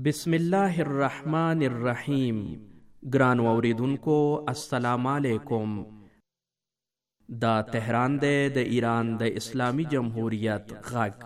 بسم الله الرحمن الرحیم. ګران اوریدونکو السلام علیکم. دا تهران دی د ایران د اسلامی جمهوریت غږ.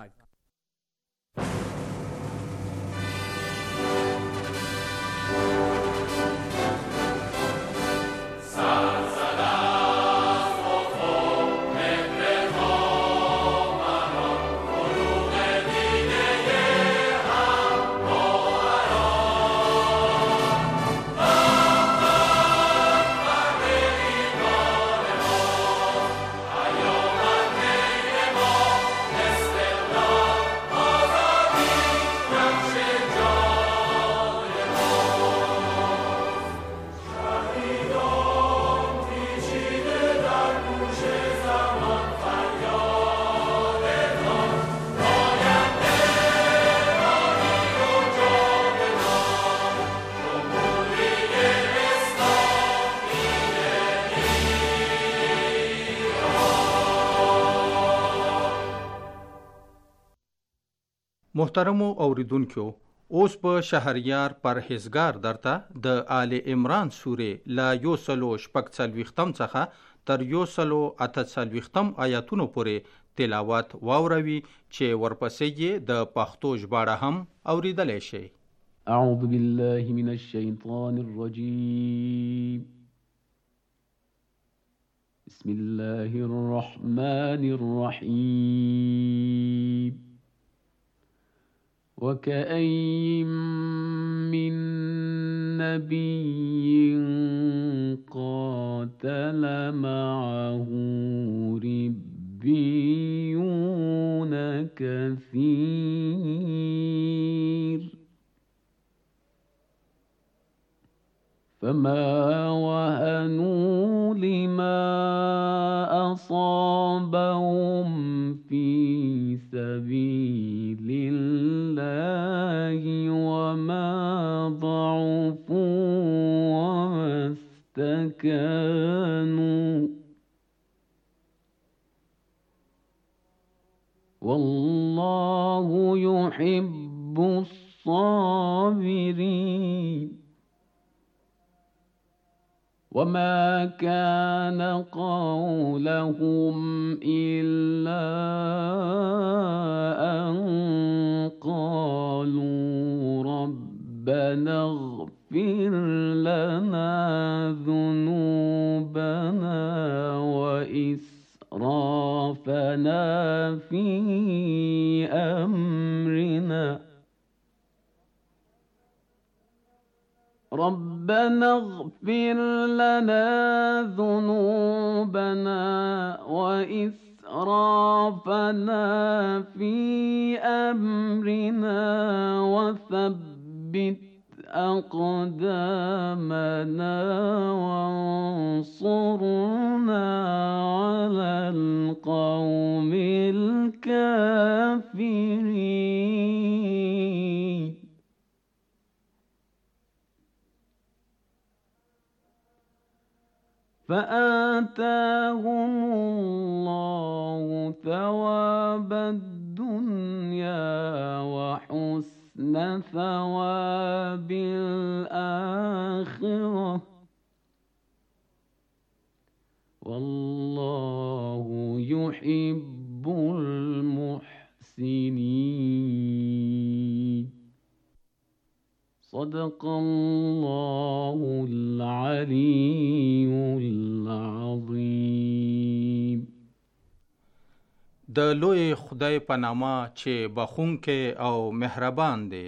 محترمو اوریدونکو، اوس په شهریار پرهیزګار درته د آل عمران سورې لا 146 څخه تر 148 آیاتونو پورې تلاوت واوروي چې ورپسې یې د پښتو ژباړه هم اوریدلی شي. اعوذ بالله من الشیطان الرجیم. بسم الله الرحمن الرحیم. وكأين من نبي قاتل معه ربيون كثير فما وهنوا لما أصابهم في سبيل الله وما ضعفوا وما استكانوا والله يحب الصابرين. وما كان قولهم إلا أن قالوا ربنا اغفر لنا ذنوبنا وإسرافنا في أمرنا ربنا اغفر لنا ذنوبنا وإسرافنا في أمرنا وثبت أقدامنا وانصرنا على القوم الكافرين. فآتاهم الله ثواب الدنيا وحسن ثواب الآخرة والله يحب المحسنين. صدق الله العلي العظيم. د لوی خدای په نامه چې بخښونکی او مهربان دی.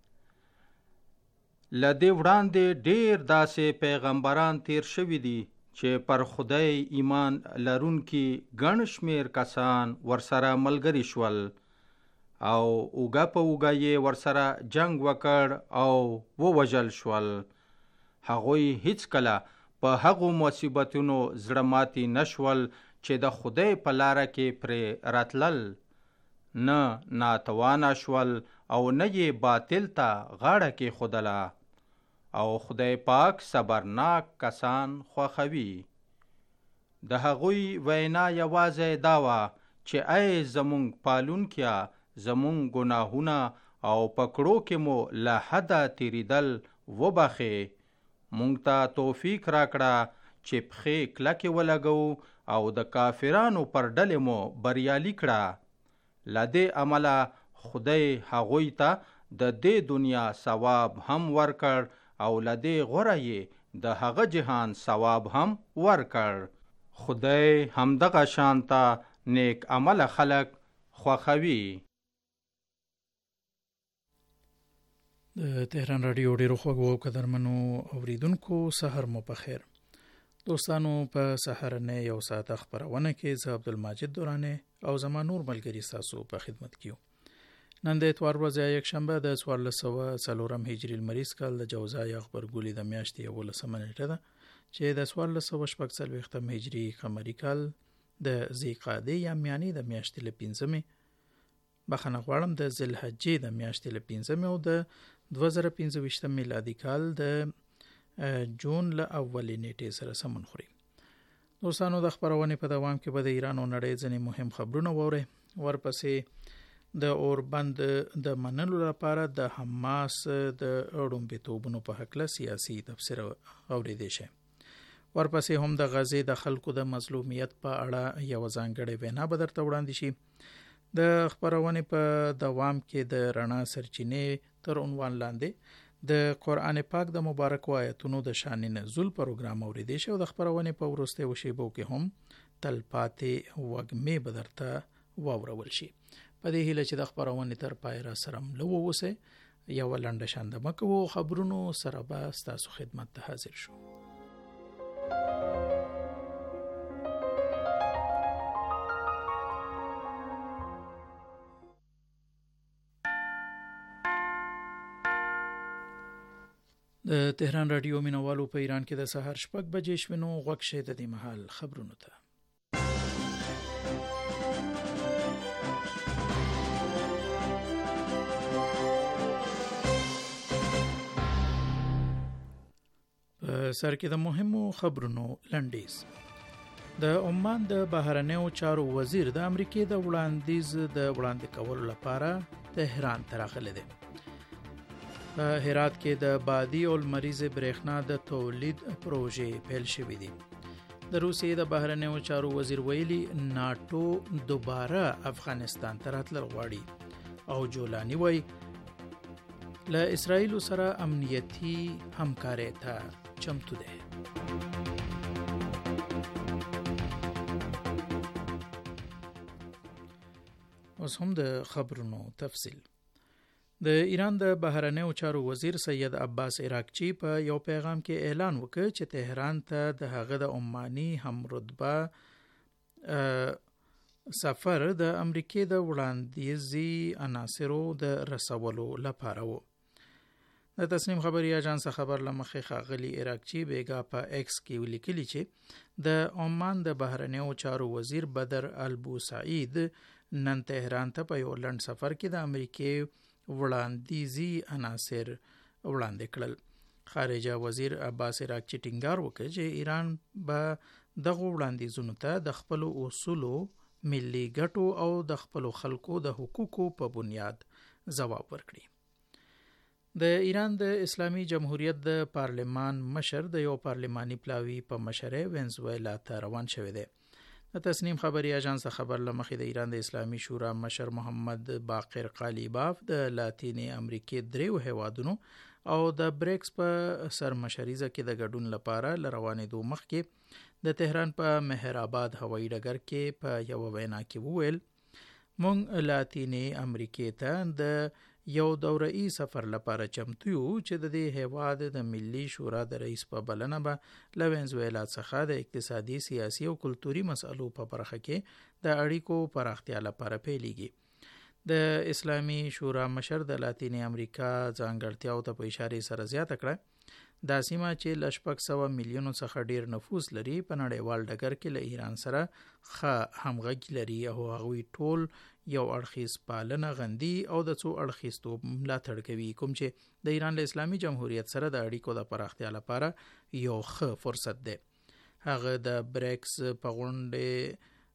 له دې وړاندې ډېر داسې پیغمبران تیر شوي دي چې پر خدای ایمان لرونکي ګڼ شمېر کسان ورسره ملګري شول او اوږه په اوږه یې ورسره جنگ وکړ او ووژل شول. هغوی هیڅکله په هغو مصیبتونو زړه ماتي نشول چې د خدای په لاره کې پرې راتلل، نه ناتوانه شول او نه یې باطل ته غاړه کېښودله. او خدای پاک صبرناک کسان خوښوي. د هغوی وینا یوازې دا وه چې ای زمونږ پالونکیه، زمونږ ګناهونه او پکړو کې مو له حده تیریدل وبخې. مونږ ته توفیق راکړه چې پښې کلکې ولګو او د کافرانو پر ډلې مو بریالي کړه. له دې عمله خدای هغوی ته د دې دنیا ثواب هم ورکړ او له دې غوره یې د هغه جهان ثواب هم ورکړ. خدای همدغه شانته نیک عمل خلق خوښوي. د تهران رادیو ډیرو خوږو او قدرمنو اوریدونکو سحر مو په خیر. دوستانو په سحرنه یو ساعت خبرونه کې زه عبدالماجد دورانه او زما نور ملګری تاسو په خدمت کیو. نن د اتوار ورځ یک شنبه د 1404 هجری المریض کال د جوزای خبرګولې د میاشتې 18 نیټه ده چې د 1440 هجری قمری کال د ذیقعده یا میانې د میاشتې ل 15 بخنه غواړم د ذوالحجې د میاشتې ل 15 او د 2025 میلادي کال د جون له اولې نیټې سره سمون خوري. دوستانو د خبرونه په دوام کې به د ایران او نړۍ ځینې مهم خبرونه وره. ورپسې د اوربند د منلو لپاره د حماس د اړومبتوبونو په حق له سیاسي تفسیر اوریدل شي. ورپسې هم د غزې د خلکو د مظلومیت په اړه یو ځانګړی وینا به درته وړاندې شي. د خبرونه په دوام کې د رڼا سرچینې تر عنوان لاندې د قرآن پاک د مبارک آیاتونو د شان نزول پروګرام اوریدل شي او د خبرونه په ورسته وشيبو کې هم تلپاتې وګمې به درته واورول شي. په دې هیله چې د خبرونه تر پای را سره ملو ووسه یو لنډه شاندمه کوو خبرونو سره به تاسو خدمت ته حاضر شو. د تهران رادیو مینوالو په ایران کې د سحر 6 بجې شوینو غوښ شه د دې محل خبرونو ته. سر کې د مهمو خبرونو لنډیز. د عمان د بهرنیو چارو وزیر د امریکای د وړاندیز د وړاندې کولو لپاره تهران ته راغلی دی. په هرات کې د بادي او لمریز برېښنا د تولید پروژې پیل شوې دي. د روسیې د بهرنیو چارو وزیر ویلي ناتو دوباره افغانستان ته راتلل غواړي او جولانی وایي له اسرائیل سره امنیتي همکاري ته چمتو ده. اوس هم د خبرونو تفصیل. د ایران د بهرنیو چارو وزیر سید عباس عراقچی په یو پیغام کې اعلان وکړ چې تهران ته د هغه د عماني هم رتبه سفر د امریکای د وړاندیزي عناصرو د رسولو لپاره و. د تسنیم خبري اژانس خبر لمخې خاغلی عراقچی بیگا په ایکس کې ولیکلی چې د عمان د بهرنیو چارو وزیر بدر البوسعید نن تهران ته په یو لند سفر کې د امریکای وړاندیزي عناصر وړاندې کړل. خارجه وزیر عباس عراقچی ټینګار وکړ چې ایران به دغه وړاندیزونو ته د خپل اصولو، ملي ګټو او د خپل خلکو د حقوقو په بنیاد ځواب ورکړي. د ایران د اسلامي جمهوریت د پارلمان مشر د یو پارلماني پلاوی په مشره وینزویلا ته روان شوی دی. د تسنیم خبري اژانس خبر لمخې د ایران د اسلامي شورا مشر محمد باقر قالیباف د لاتینی امریکای دریو هیوادونو او د بریکس په سرمشریزه کې د ګډون لپاره لروانېدو مخکې د تهران په مهرآباد هوایي ډګر کې په یو وینا کې وویل مونږ لاتینی امریکای ته د یو دوره‌ای سفر لپاره چمتو یو چې د دې هیواد د ملي شورا د رئیس په بلنه به له وینزویلا څخه د اقتصادي، سیاسي او کلتوري مسلو په برخه کې د اړیکو پراختیا لپاره پیلېږي. د اسلامي شورا مشر د لاتینی امریکا ځانګړتیاو ته په اشاره سره زیاته کړه دا سیمه چې ل 600 میلیونو څخه ډیر نفوس لري په نړیوال ډګر کې له ایران سره ښه همغږي لري او هغوی ټول یو اړخیز پالنه غندي او د څو اړخیزتوب ملاتړ کوي کوم چې د ایران له اسلامي جمهوریت سره د اړیکو د پراختیا لپاره یو ښه فرصت دی. هغه د بریکس په غونډه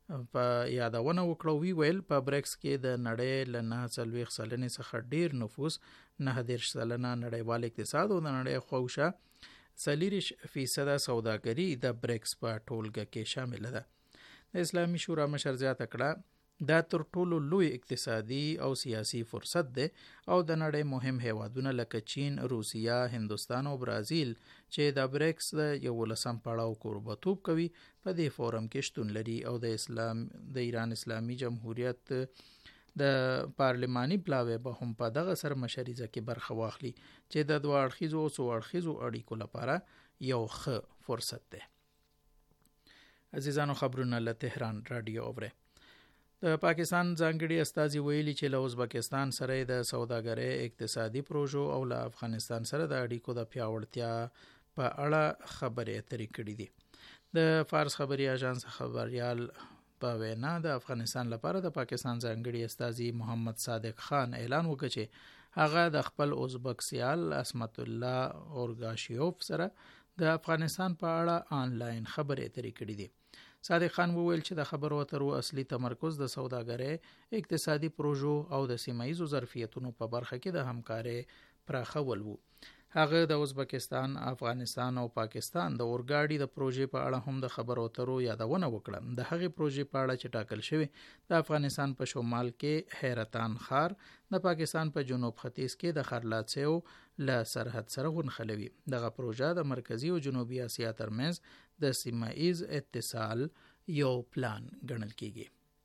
په یادونه وکړه. وی ویل په بریکس کې د نړۍ له 9 سلنې څخه ډیر نفوس 9 سلنه نړیوال اقتصاد او د نړۍ خوښه 40% سوداګري د بریکس په ټولګه کې شامل ده. د اسلامي شورا مشر زیاته کړه دا تر ټولو لوی اقتصادي او سیاسي فرصت ده او د نړۍ مهم هیوادونه لکه چین، روسیا، هندوستان او برازیل چې د بریکس د 11 پړاو قربتوب کوي په دې فورم کې شتون لري او د ایران اسلامي جمهوریت د پارلماني پلاوی به هم په دغه سر مشریزه کې برخه واخلي چې د دوه اړخیزو او څو اړخیزو اړیکو لپاره یو ښه فرصت ده. عزیزانو خبرونه له تهران رادیو اوره. د پاکستان ځانګړي استازي ویلي چې له ازبکستان سره د سوداګرۍ اقتصادي پروژو او له افغانستان سره د اړیکو د پیاوړتیا په اړه خبرې اترې کړې دي. د فارس خبري اژانس خبريال په وینا د افغانستان لپاره د پاکستان ځانګړي استازي محمد صادق خان اعلان وکړ چې هغه د خپل ازبک سیال اسمت الله اورګاشیوف سره د افغانستان په اړه آنلاین خبرې اترې کړې دي. صادق خان وویل چې د خبرو اترو اصلي تمرکز د سوداګرۍ اقتصادي پروژو او د سیمایي ظرفیتونو په برخه کې د همکارۍ پراخول وو. هغه د ازبکستان، افغانستان او پاکستان د اورګاډي د پروژې په اړه هم د خبرو اترو یادونه وکړه. د هغې پروژې په اړه چې ټاکل شوی د افغانستان په شمال کې حیرتان ښار د پاکستان په جنوب ختیځ کې د خرلاڅیو له سرحد سره ونښلوي. دغه پروژه د مرکزی او جنوبي اسیا ترمنځ د سیمایي اتصال یو پلان ګڼل کیږي.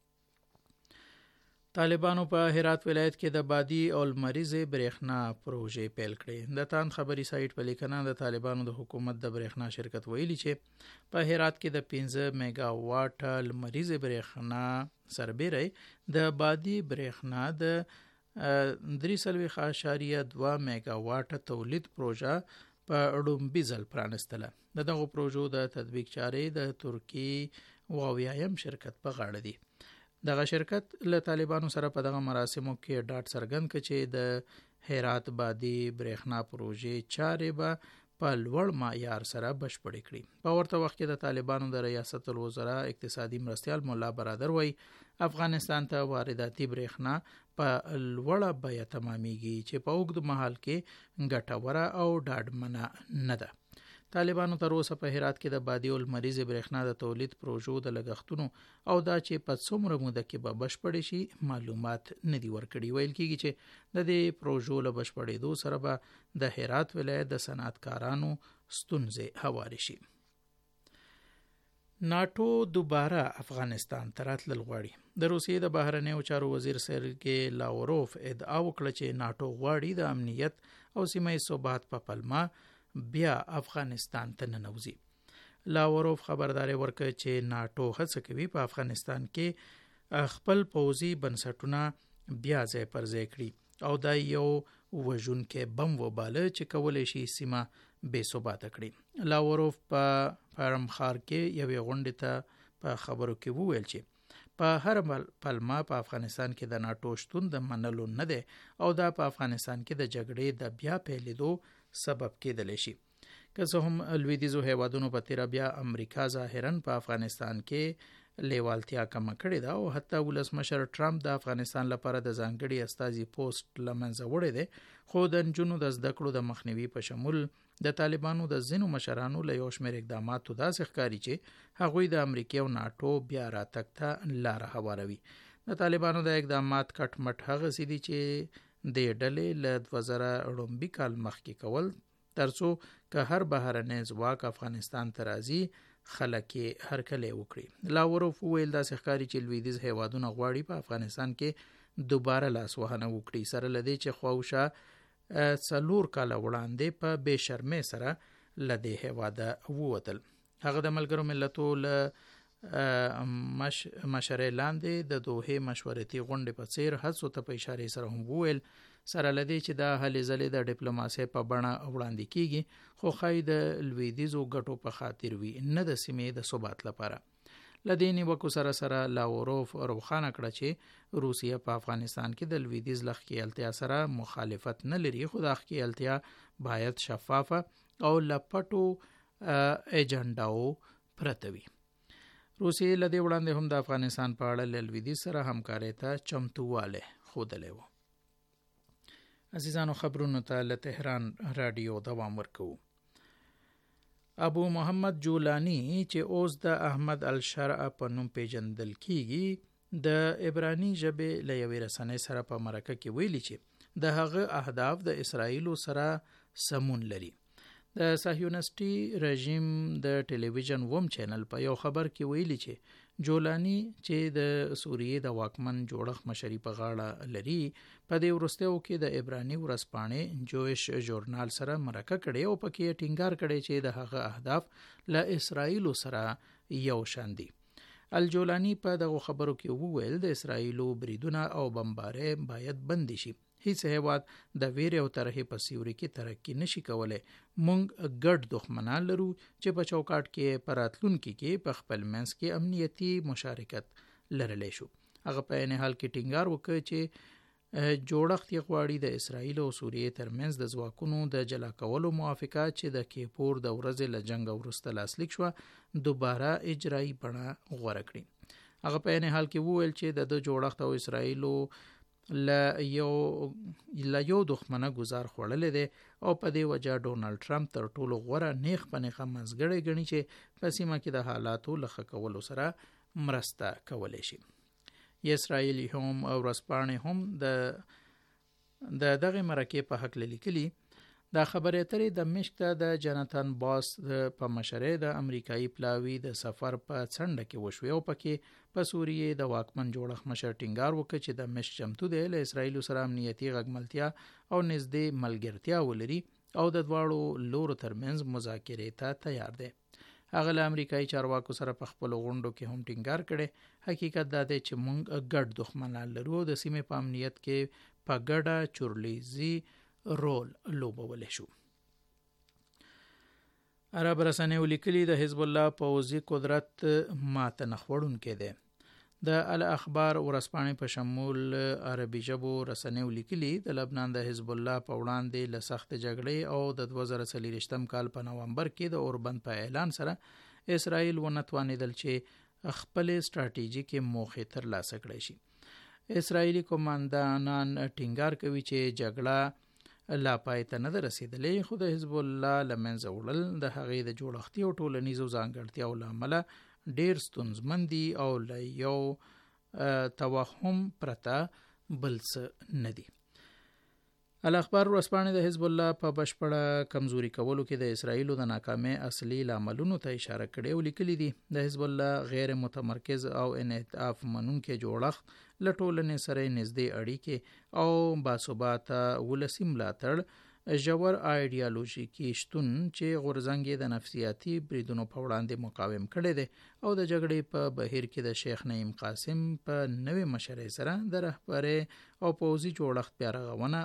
طالبانو په هرات ولایت کې د بادي او لمریزې برېښنا پروژې پیل کړې. د تان خبري سایټ په لیکنه د طالبانو د حکومت د برېښنا شرکت ویلي چې په هرات کې د 15 میگا واټ لمریزې برېښنا سربېره د بادي برېښنا د 3.2 میگا واټ تولید پروژه په اډومبي ځل پرانستله. دغه پروژو د تطبیق چارې د ترکی واویایم شرکت په غاړه دي. دغه شرکت له طالبانو سره په دغه مراسمو کې ډاټ څرګند کړ چې د هرات بادي برېښنا پروژې چارې به په لوړ معیار سره بشپړې کړي. په ورته وخت کې د طالبانو د ریاست الوزرا اقتصادي مرستیال مولا برادر وایي افغانستان ته وارداتي برېښنا په لوړه بیه تمامیږي چې په اوږد مهال کې ګټوره او ډاډمنه نه ده. طالبانو تر اوسه په هرات کې د بادي او لمریزې برېښنا د تولید پروژو د لګښتونو او دا چې په څومره موده کې به بشپړې شي معلومات نه دي ورکړي. ویل کېږي چې د دې پروژو له بشپړېدو سره به د هرات ولایت د صنعتکارانو ستونزې هوارې شي. ناټو دوباره افغانستان ته راتلل غواړي. د روسیې د بهرنیو چارو وزیر سرګی لاوروف ادعا وکړه چې ناټو غواړي د امنیت او سیمه ثبات په پلمه بیا افغانستان ته ننوځي. لاوروف خبرداري ورکړه چې ناټو هڅه کوي په افغانستان کې خپل پوځي بنسټونه بیا ځای پر ځای کړي او دا یو وژونکی بم وباله چې کولی شي سیمه بې ثباته کړي. لاوروف په پرمخار کې یوې غونډې ته په خبرو کې وویل چې په هر پلمه په افغانستان کې د ناټو شتون د منلو نه دی او دا په افغانستان کې د جګړې د بیا پیلېدو سبب کېدلی شي. که څه هم لویدیځو هیوادونو په تیره بیا امریکا ظاهرا په افغانستان کې لیوالتیا کمه کړې ده او حتی ولسمشر ټرمپ د افغانستان لپاره د ځانګړي استازي پوسټ له منځه وړی دی، خو د نجونو د زده کړو د مخنیوي په شمول د طالبانو د ځینو مشرانو له یو شمېر اقداماتو داسې ښکاري چې هغوی د امریکا او ناټو بیا راتګ ته لاره هواروي. د طالبانو د اقدامات کټ مټ هغسې دي چې د ډلې له 2000 کال مخکې کول ترڅو که هر بهرنی ځواک افغانستان ته راځي خلک یې هرکلی وکړي. لاوروف وویل داسې ښکاري چې لویدیځ هیوادونه غواړي په افغانستان کې دوباره لاسوهنه وکړي، سره له دې چې خواوشا 4 کاله وړاندې په بې شرمۍ سره له دې هیواده ووتل. هغه د ملګرو ملتو له مشرۍ لاندې د دوحې مشورتي غونډې په څیر هڅو ته په اشارې سره هم وویل سره لدی چې دا هلې ځلې د ډیپلوماسۍ په بڼه وړاندې کیږي خو ښایي د لویدیځو ګټو په خاطر وي نه د سیمې د ثبات لپاره. لدې نیوکو سره سره لاوروف روښانه کړه چې روسیه په افغانستان کې د لویدیځ له ښکېلتیا سره مخالفت نه لري، خو دا ښکېلتیا باید شفافه او له پټو ایجنډاو پرته وي. روسیې له دې وړاندې هم د افغانستان په اړه له لویدیځ سره همکارۍ ته چمتووالی ښودلی و. عزیزانو، خبرونو ته له تهران رادیو دوام ورکوو. ابو محمد جولانی چې اوس د احمد الشرع په نوم پیژندل کیږي، د عبرانی ژبې له یوې رسنۍ سره په مرکه کې ویلي چې د هغه اهداف د اسرائیلو سره سمون لري. د صهیونیستي رژیم د ټلویزیون وم چینل په یو خبر کې ویلي چې جولانی چې د سوریې د واکمن جوړښت مشري په غاړه لري، په دې وروستیو کې د عبرانی ورځپاڼې جویش ژورنال سره مرکه کړې او پکې ټینګار کړی چې د هغه اهداف له اسرائیلو سره یو شان دي. الجولانی په دغه خبرو کې وویل د اسرائیلو بریدونه او بمبارۍ باید بند شي. هیڅ هیواد د ویرې او ترهې په سیوري کې ترقي نشي کولای. موږ ګډ دښمنان لرو چې په چوکاټ کې په راتلونکي کې په خپل منځ کې امنیتي مشارکت لرلی شو. هغه په عین حال کې ټینګار وکړ چې جوړښت یې غواړي د اسرائیل او سوریې ترمنځ د ځواکونو د جلا کولو موافقه چې د کیپور د ورځې له جنګ وروسته لاسلیک شوه دوباره اجرایي بڼه غوره کړي. هغه په عین حال کې وویل چې د جوړښت او اسرائیلو له یو دښمنه گزار خوړلې ده او په دې وجه ډونالد ټرمپ تر ټولو غوره نیغ په نیغه منځګړی ګڼي چې په سیمه کې د حالاتو له ښه کولو سره مرسته کولی شي. اسرائیل هم او ورځپاڼې هم د دغه مرکې په حق لیکلي. دا خبرې اترې د مشک ته د جاناتان باس په مشرۍ د امریکایي پلاوي د سفر په څنډه کې وشوې او پکې په سوریې د واکمن جوړښت مشر ټینګار وکړ چې د مشک چمتو دی له اسرائیل سره امنیتي غږملتیا او نږدې ملګرتیا ولري او د دواړو لورو ترمنځ مذاکرې ته تیار دی. هغه له امریکایي چارواکو سره په خپل غونډو کې هم ټینګار کړي. حقیقت دا دی چې موږ ګډ دښمنان لرو، د سیمې په امنیت کې په ګډه چورلیزي رول لوبولی شو. عرب رسنیو لیکلي د حزب الله پوځي قدرت ماته نه خوړونکی دی. د الاخبار ورځپاڼې په شمول عربي ژبو رسنیو لیکلي د لبنان د حزب الله په وړاندې له سخت جګړې او د 2023 کال په نومبر کې د اوربند په اعلان سره اسرائیل ونه توانېدل چې خپل ستراتیژیکې موخې ترلاسه کړي شي. اسرائیلي قوماندانان ټینګار کوي چې جګړه لا پای ته نه رسیدلې، خو د حزب الله له منځه وړل د هغې د جوړښتي او ټولنیزو ځانګړتیاو له امله ډیر ستونزمن دي او له یو توهم پرته بل څه نه دي. الاخبار ورځپاڼې د حزب الله په بشپړه کمزوري کولو کې د اسرائیلو د ناکامۍ اصلي لاملونو ته اشاره کړې او لیکلي دي د حزب الله غیر متمرکز او انعطاف منونکي جوړښت له ټولنې سره نږدې اړیکې او باثباته ولسي ملاتړ، ژور ایډیالوژیکي شتون چې غورځنګ د نفسیاتي بریدونو په وړاندې مقاوم کړی دی او د جګړې په بهیر کې د شیخ نعیم قاسم په نوې مشرۍ سره د رهبرۍ او پوځي جوړښت بیا رغونه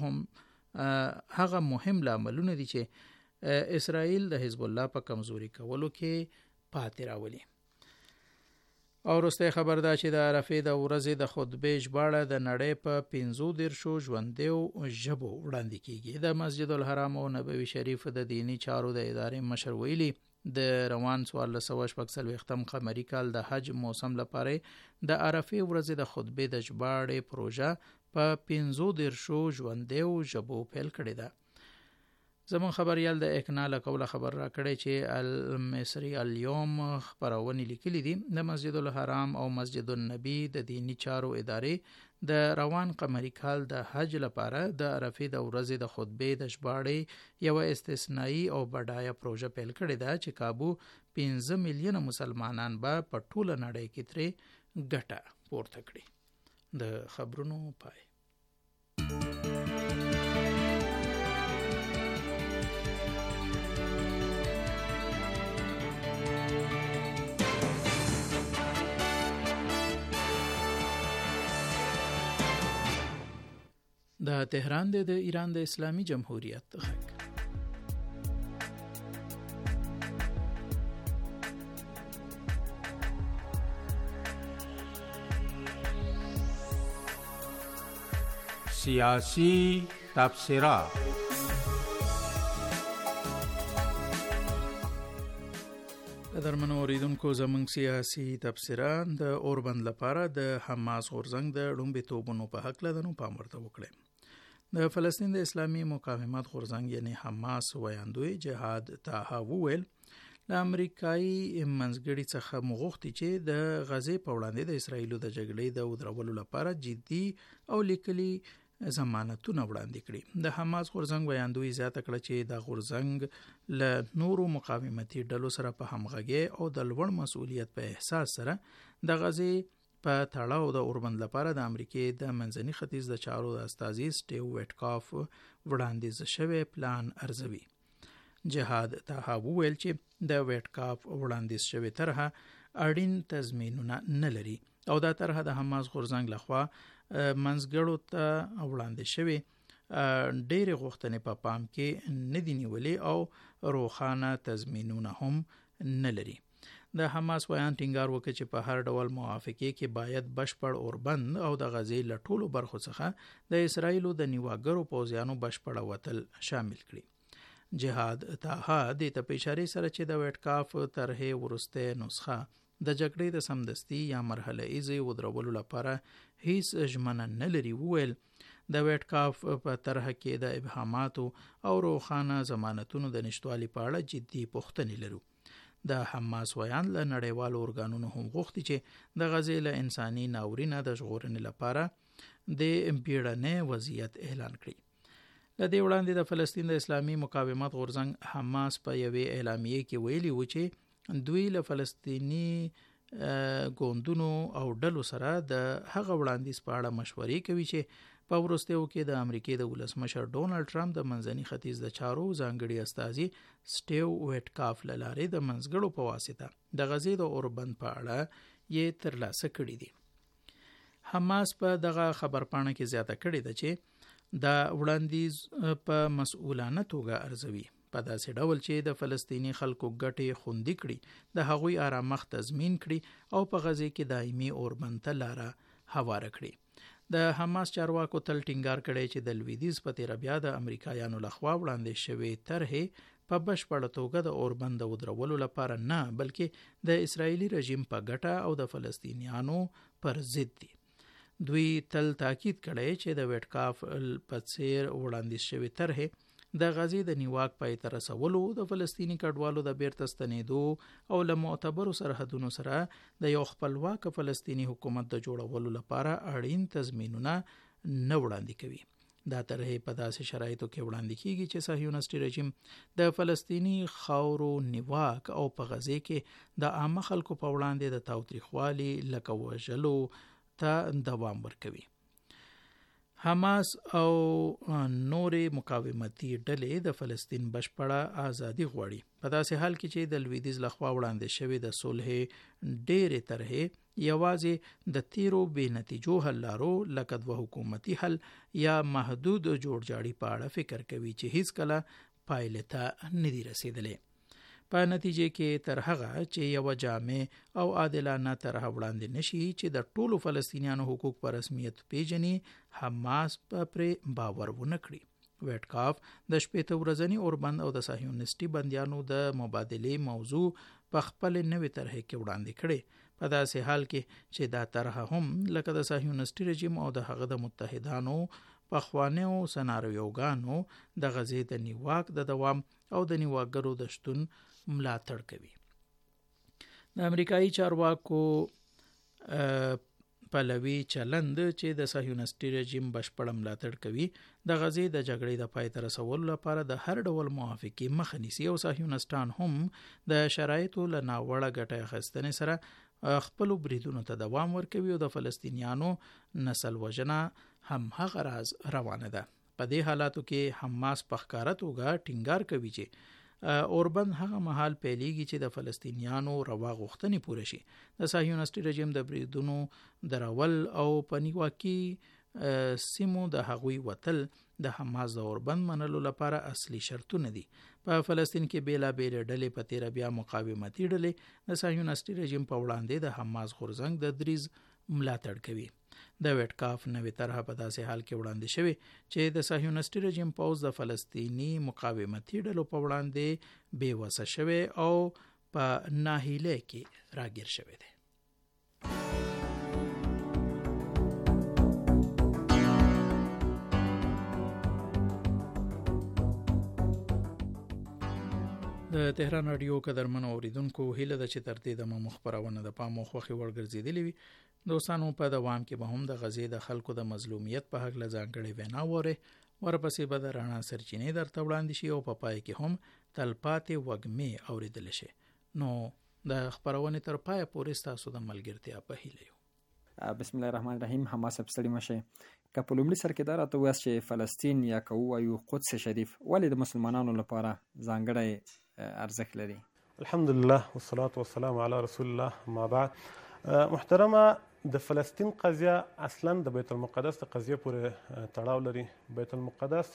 هغه مهم لاملونه دي چې اسرائیل د حزب الله په کمزوري کولو کې پاتې راولي. او وروستی خبر دا چې د عرفې د ورځې د خطبې ژباړه د نړۍ په 15 ژوندیو ژبو وړاندې کیږي. د مسجد الحرام او نبوي شریف د دینی چارو د ادارې مشر ویلي د روان 1440 قمري کال د حج موسم لپاره د عرفې ورځې د خطبې د ژباړې پروژه په 15 ژوندیو ژبو پیل کړې ده. زمون خبريال د اکنا له کوله خبر را کړی چې المصری اليوم خبرونه لیکلي دي د مسجد الحرام او مسجد النبی د دینی چارو ادارې د روان قمري کال د حج لپاره د عرفې د ورځې د خطبې د ژباړې یو استثنایی او بډایه پروژه پیل کړې ده چې کابو 15 میلیونه مسلمانان به په ټوله نړۍ کې ترې ګټه پورته کړي. د خبرونو پای. د تهران د ایران د اسلامي جمهوریت غږ. سیاسی تبصره. قدرمنو اوریدونکو زموږ سیاسي تبصره د اوربند لپاره د حماس غورځنګ د لومبي توبونو په حق لدنو پام ورته وکړي. د فلسطین د اسلامي مقاومت غورځنګ یعنی حماس ویاندوی جهاد طه وویل د امریکایي منځګړي څخه مغوښتي چې د غزې په وړاندې د اسرایلو د جګړې د ودرولو لپاره جدي او لیکلي ضمانتونه وړاندې کړي. د حماس غورځنګ ویاندوی زیاته کړه چې د غورځنګ له نورو مقاومتي ډلو سره په همغږي او د لوړ مسؤلیت په احساس سره د غزې په تړاو د اوربند لپاره د امریکای د منځني ختیځ د چارو د استازي سټیو ویټکاف وړاندیز شوی پلان ارزوي. جهاد طه وویل چې د ویټکاف وړاندیز شوی طرحه اړین تضمینونه نه لري او دا طرحه د حماس غورځنګ لخوا منځګړو ته وړاندې شوی ډېر غوښتنې په پام کې نه دي نیولې او روښانه تضمینونه هم نه لري. د حماس ویان ټینګار وکړ چې په هر ډول موافقه کې باید بشپړ اوربند او د غزې له ټولو برخو څخه د اسرایلو د نیواګرو پوځیانو بشپړ وتل شامل کړي. جهاد طه د اشاره سره چې د ویټکاف طرحه ورسته نسخه د جګړې د سمدستي یا مرحله ایزي ودرولو لپاره هیڅ ژمنه نه لري. وویل د ویټکاف په طرحه کې د ابهاماتو او روښانه ضمانتونو د نشټوالي په اړه جدي پوښتنې لرو. د حماس ویان له نړیوالو ارګانونو هم غوښتي چې د غزې له انساني ناورینه د ژغورنې لپاره د بیړنۍ وضعیت اعلان کړي. د دې وړاندې د فلسطین د اسلامي مقاومت غورځنګ حماس په یوې اعلامیه کې ویلي و چې دوی له فلسطینی ګوندونو او ډلو سره د هغه وړاندیز په اړه مشورې کوي چې په وروستیو کې د امریکای د ولسمشر ډونالد ټرمپ د منځني ختیځ د چارو ځانګړي استازي سټیو ویټکاف له لارې د منځګړو په واسطه د غزې د اوربند په اړه یې ترلاسه کړي دي. حماس په دغه خبرپاڼه کې زیاته کړې ده چې دا وړاندیز په مسؤلانه توګه ارزوي په داسې ډول چې د فلسطینی خلکو ګټې خوندي کړي، د هغوی آرامښت تضمین کړي او په غزې کې دایمي اوربند ته لاره هواره کړي. د حماس چارواکو تل ټینګار کړی چې د لویدیځ په تیر بیا د امریکایانو لخوا وړاندې شوی طرحې په بشپړه توګه د اوربند ودرولو لپاره نه بلکې د اسرایلی رژیم په ګټه او د فلسطینیانو پر ضد دي. دوی تل تاکید کړی چې د ویټکاف په څیر وړاندیز شوی طرحې د غزې د نیواک پای ته رسولو، د فلسطینی کډوالو د بیرته ستنېدو او له معتبرو سرحدونو سره د یو خپلواک فلسطینی حکومت د جوړولو لپاره اړین تضمینونه نه وړاندې کوي. دا طرحې په داسې شرایطو کې وړاندې کیږي چې صهیونیستي رژیم د فلسطینی خاورو نیواک او په غزې کې د عامه خلکو په وړاندې د تاوتریخوالي لکه وژلو ته دوام ورکوي. حماس او نورې مقاومتي ډلې د فلسطین بشپړه ازادي غواړي په داسې حال کې چې د لویدیځ لخوا وړاندې شوی د صلح ډېرې طرحې یوازې د تیرو بې نتیجو حل لارو لکه د حکومتي حل یا محدود جوړجاړي په اړه فکر کوي چې هیڅ کله پایلې ته نه دي رسیدلې. په نتیجه کې تر هغه چې یو جامع او عادلانه طرحه وړاندې نشي چې د ټولو فلسطینیانو حقوق په رسمیت پیژني، حماس پرې باور ونه کړي. ویټکاف د 18 ورځني اوربند او د صهیونیستي بندیانو د مبادلې موضوع په خپل نوې طرحه کې وړاندې کړي په داسې حال کې چې دا طرحه هم لکه د صهیونیستي رژیم او د هغه د متحدانو پخوانیو سناریوګانو د غزې د نیواک د دوام او د نیواګرو د شتون ملاتړ کوي. د امریکایي چارواکو پلوي چلند چې د صهیونیستي رژیم بشپړ ملاتړ کوي د غزې د جګړې د پای ته رسولو لپاره د هر ډول موافقې مخه نیسي او صهیونیستان هم د شرایطو له ناوړه ګټې اخیستنې سره خپلو بریدونو ته دوام ورکوي او د فلسطینیانو نسل وژنه هم هغه راز روانه ده. په دې حالاتو کې حماس په ښکاره توګه ټینګار کوي چې اوربند هغه مهال پیلېږي چې د فلسطینیانو روا غوښتنې پوره شي. د صهیونیستي رژیم د بریدونو درول او په نیواکي سیمو د هغوی وتل د حماس د اوربند منلو لپاره اصلي شرطونه دي. په فلسطین کې بیلابېلې ډلې په تیر بیا مقاومتي ډلې د صهیونیستي رژیم په وړاندې د حماس غورځنګ د دریز ملاتړ کوي. د ویټکاف نوې طرحه په داسې حال کې وړاندې شوی چې د صهیونیستي رژیم پوځ د فلسطینی مقاومتي ډلو په وړاندې بې وسه شوی او په ناهیلۍ کې راګیر شوی دی. د تهران رادیو قدرمنو اوریدونکو هیله ده چې تر دې دمه مخبرونه د پام او خوښي وړ ګرځېدلې وي. دوستانو په دوام کې به هم د غزې د خلکو د مظلومیت په هکله ځانګړې وینا وره ورپسې به د رڼا سرچینې درته وړاندې شي او په پای کې هم تلپاتې وږمې اوریدل شي. نو د خبرونې تر پای پورې ستاسو د ملګرتیا په هیله یو. بسم الله الرحمن الرحیم. حماس ابستړی مشه که په لومړي سر کې دا راته وایي چې فلسطین یا که ووایو قدس شریف ولې د مسلمانانو لپاره ځانګړی ارزښت لري؟ الحمدلله والصلاة والسلام علی رسول الله. ما بعد محترمه، د فلسطین قضیه اصلا د بیت المقدس د قضیه پورې تړاو لري. بیت المقدس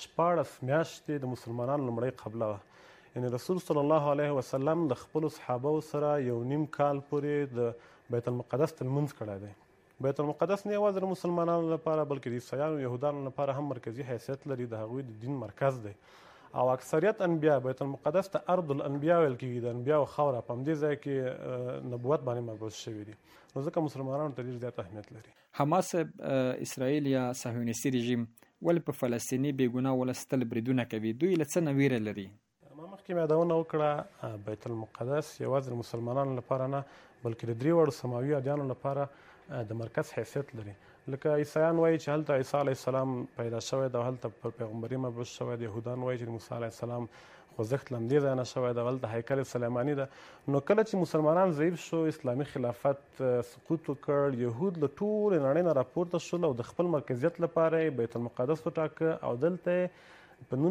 14 میاشتې د مسلمانانو لومړی قبله وه. یعنی رسول صلی الله علیه وسلم د خپلو صحابو سره 1.5 کال پورې د بیت المقدس لمونځ کړی دی. بیت المقدس نه یوازې د مسلمانانو لپاره بلکې د عیسایانو یهودانو لپاره هم مرکزي حیثیت لري. د هغوی د دین مرکز دی او اکثریت انبیا بیت المقدس ته ارض الانبیا ویل کېږي، د انبیاو خاوره. په همدې ځای کې نبوت باندې مبعوث شوي دي، نو ځکه مسلمانانو ته ډېر زیات اهمیت لري. حماس اسرائیل یا صهیونیستي رژیم ولې په فلسطیني بېګناه ولس تل بریدونه کوي؟ دوی له څه نه ویره لري؟ ما مخکې مې یادونه وکړه بیت المقدس یوازې د مسلمانانو لپاره نه بلکې د 3 وړو سماوي ادیانو لپاره د مرکز حیثیت لري. لکه عیسایان وایي چې هلته عیسی علیه السلام پیدا شوی دی او هلته پر پیغمبري مبعوث شوی دی. یهودان وایي چې موسی علیه السلام خوځښت له همدې ځای نه شوی دی، هلته هیکل سلیماني ده. نو کله چې مسلمانان ضعیف شو، اسلامي خلافت سقوط وکړ، یهود له ټولې نړۍ نه راپورته شول او د خپل مرکزیت لپاره یې بیت المقدس وټاکه او دلته په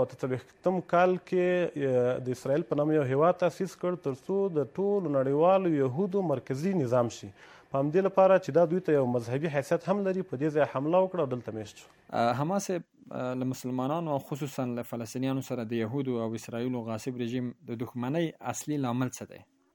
1943 کال کې د اسرائیل په نامه یو هیواد تاسیس کړ تر څو د ټولو نړیوالو یهودو مرکزي نظام شي. په همدې لپاره چې دا دوی ته یو مذهبي حیثیت هم لري، په دې ځای حمله وکړه او دلته میشت شو. حماس له مسلمانانو او خصوصا له فلسطینیانو سره د یهودو او اسرائیلو غاصب رژیم د دښمنۍ اصلي لامل څه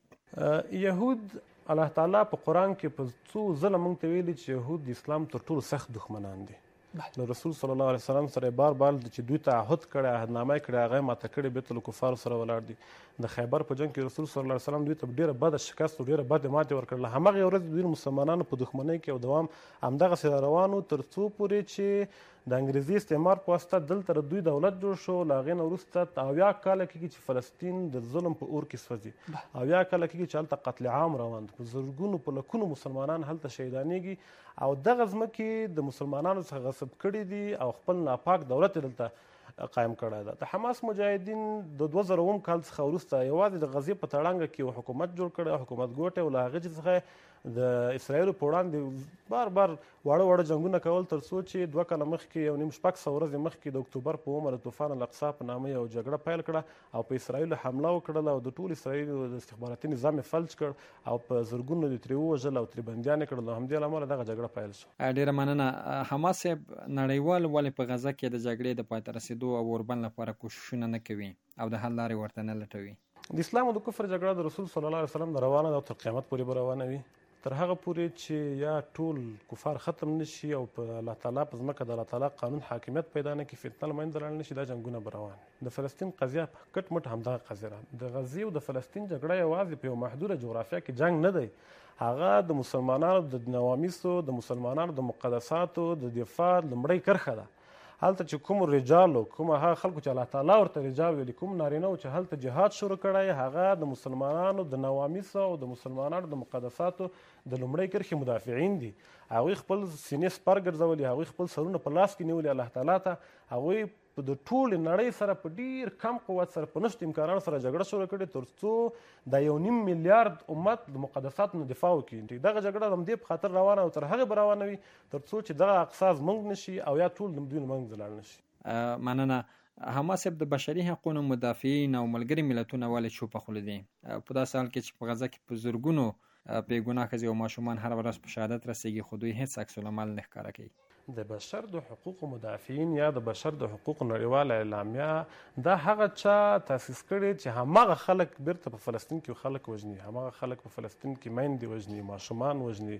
دی؟ یهود الله تعالی په قرآن کې په څو ځله موږ ته ویلي چې یهود د اسلام تر ټولو سخت دښمنان دي. نو رسول صلی الله علیه وسلم سره بار چې دوی تعهد کړی، عهدنامه یې کړې، هغه ماته کړې، بیت الکفار سره ولاړ دي. د خیبر په جنګ کې رسول صلی الله علیه وسلم دوی ته ډېره بده شکست او ډېره بده ماتې ورکړله. همغې ورځ دوی مسلمانانو په دښمنۍ کې او دوام همدغسې روان وو تر څو پورې چې د انګریزي استعمار په واسطه دلته د دوی دولت جوړ شو. له هغې نه وروسته 80 کاله کېږي چې فلسطین د ظلم په اور کې سوځي. 80 کاله کېږي چې هلته قتل عام روان دی، په زرګونو په لکونو مسلمانان هلته شهیدانېږي او دغه ځمکې د مسلمانانو څخه غصب کړي دي او خپل ناپاک دولت یې دلته قایم کړی ده. د حماس مجاهدین د 2000 کال څخه وروسته یوازې د غزې په تړانګه کې یو حکومت جوړ کړی، حکومت ګوټی، او له هغې څخه د اسرائیلو په وړاندې بار واړه جنګونه کول تر څو چې 2 کاله مخکې 1.5 ورځې مخکې د اکتوبر په 1 د طوفان الاقصی په نامه یو جګړه پیل کړه او په اسرائیلو حمله وکړله او د ټول اسرائیلو د استخباراتي نظام یې فلج کړ او په زرګونو د ترې ووژل او ترې بندیان یې کړل. نو همدې له امله دغه جګړه پیل شو. ډېره مننه. حماس نړیوال ولې په غزه کې د جګړې د پای ته رسېدو او اوربند لپاره کوششونه نه کوي او د حل لارې ورته نه لټوي؟ د اسلام او د کفر جګړه د رسول صلی الله علیه وسلم د روانه ده او تر قیامت پورې به روانه وي. تر هغه پورې چې یا ټول کفار ختم نشي او په الله تعالی په ځمکه د الله تعالی قانون حاکمیت پیدا نه کړي، فتنه له منځه لاړ نشي، دا جنګونه به روان. د فلسطین قضیه په کټ مټ همدغه قضیه ده. د غزې او د فلسطین جګړه یوازې په یو محدوده جغرافیه کې جنګ نه دی، هغه د مسلمانانو د نوامیسو، د مسلمانانو د مقدساتو د دفاع لومړۍ کرښه ده. هلته چې کوم رجالو، کوم هغه خلکو چې الله تعالی ورته رجال ویلي، کوم نارینه و چې هلته جهاد شروع کړی، هغه د مسلمانانو د نوامیسو او د مسلمانانو د مقدساتو د لومړۍ کرښې مدافعین دي. هغوی خپل سینې سپر ګرځولي، هغوی خپل سرونه په لاس کې نیولي الله تعالی ته. هغوی د ټولې نړۍ سره په ډیر کم قوت سره په نشت امکانانو سره جګړه شروع کړې تر څو د 1.5 میلیارد امت د مقدساتو نه دفاع وکړي. دغه جګړه د همدې په خاطر روانه او تر هغې به روانه وي تر څو چې دغه اقصا زموږ نشي او یا ټول د دوی له منځه لاړ نشي. مننه. حماس د بشري حقوقو مدافعین او ملګري ملتونه ولې چوپه خوله دي په داسې حال کې چې په غزه کې په زرګونو بېګناه ښځې او ماشومان هره ورځ په شهادت رسېږي، خو دوی هېڅ عکس العمل نه ښکاره کوي؟ د بشر د حقوقو مدافعین یا د بشر د حقوقو نړیواله اعلامیه دا هغه چا تاسیس کړي چې هماغه خلک بیرته په فلسطین کې خلک وژني، هماغه خلک په فلسطین کې میندې وژني، ماشومان وژني،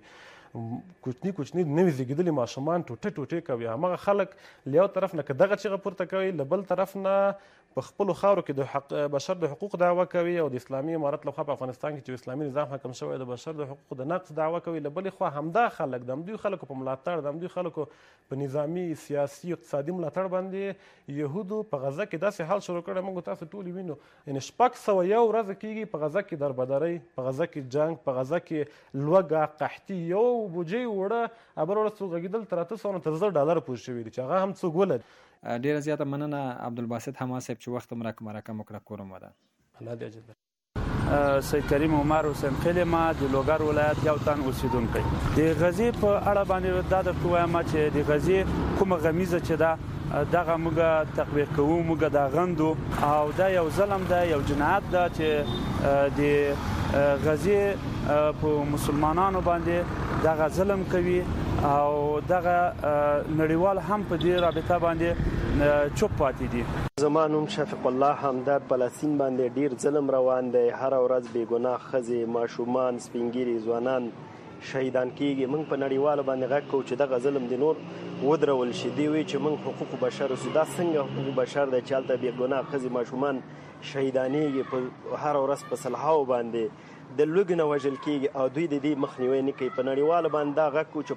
کوچني نوي زیږېدلي ماشومان ټوټې کوي. هماغه خلک له یو طرف نه که دغه چیغه پورته کوي، له بل طرف نه په خپلو خاورو کې د بشر د حقوق دعوه کوي او د اسلامي امارت لخوا په افغانستان کې چې اسلامي نظام حکم شوی د بشر د حقوقو د نقض دعوه کوي. له بلې خوا همدا خلک د همدوی خلکو په ملاتړ د همدوی خلکو په نظامي سیاسي اقتصادي ملاتړ باندې یهودو په غزه کې داسې حال شروع کړی موږ تاسو ټول وینو. یعنې 601 ورځې کېږي په غزه کې دربدرۍ، په غزه کې جنګ، په غزه کې لوږه، قحطي. یو بوجۍ وړه بله ورځ څوک غږېدل تر 800 نه تر 1000 ډالر پورې شوي دي چې هغه هم څوک ولري. ډیره زیاته مننه عبدالباسط حماد صاحب چې وخت مرکه وکړه. کورم وده الله دې اجر درکړي. سید کریم عمر حسین خیل ما د لوګر ولایت یو تن اوسیدونکی. د غزې په اړه باندې دا درته وایم چې د غزې کومه غمیزه چې ده دغه موږ تطبیق کوو، موږ دا غندو او دا یو ظلم ده، یو جنایت ده چې د غزې په مسلمانانو باندې دغه ظلم کوي او دغه نړیوال هم په دې رابطه باندې چوپ پاتې دي. زما نوم شفیق الله همدرد. فلسطین باندې ډیر ظلم روان دی. هر ورځ بې ګناه ښځې، ماشومان، سپینګیري ځوانان شهیدان کیږي. موږ په نړیوالو باندې غږ کوو چې دغه ظلم د نور ودرول شي. دی وایي چې موږ حقوق بشر اوسو. دا څنګه حقوق بشر دی چې هلته بې ګناه ښځې، ماشومان شهیدانېږي، په هر ورځ په سلهاو باندې د لوږې نه وژل کیږي او دوی د دې مخنیوی نه کوي. په نړیوالو باندې دا غږ کوو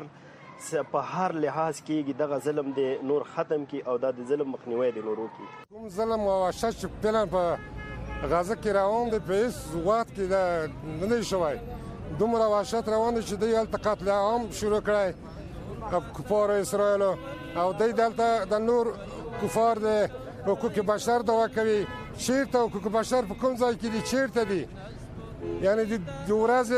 چې په هر لحاظ کېږي دغه ظلم دی نور ختم کی او دا د ظلم مخنیوی دی نور وکړي. کوم ظلم او وحشت چې فعلا په غزه کې روان دی په هېڅ وخت کې دا نه دی شوی. دومره وحشت روان دی چې دوی هلته قتل عام شروع کړی کفار اسرائیلو او دوی دلته د نور کفار د حقوق بشر دعوا کوي. چېرته حقوق بشر په کوم ځای کې دي؟ چېرته دي؟ یعنی د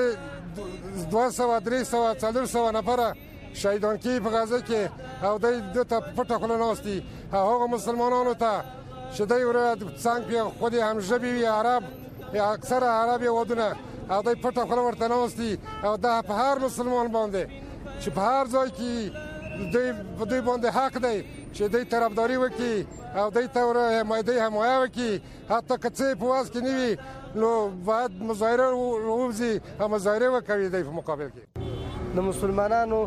ورځې 200 300 400 نفره شهیدان کیږي په غزه کې او دوی ته پټه خوله ناست دي. هغه مسلمانانو ته چې دوی څنګ پې خود همژبي وي، عرب اکثره عرب ودونه او دوی پټه خوله ورته ناست دي او دا په هر مسلمان باندې چې په هر ځای کې دوی باندې حق دی چې دوی طرفداري وکړي او دوی ته حمایه وکړي. حتی که څه په واز کې نه وي نو باید مظاهره ووځي او مظاهره وکوي دوی په مقابل کې. د مسلمانانو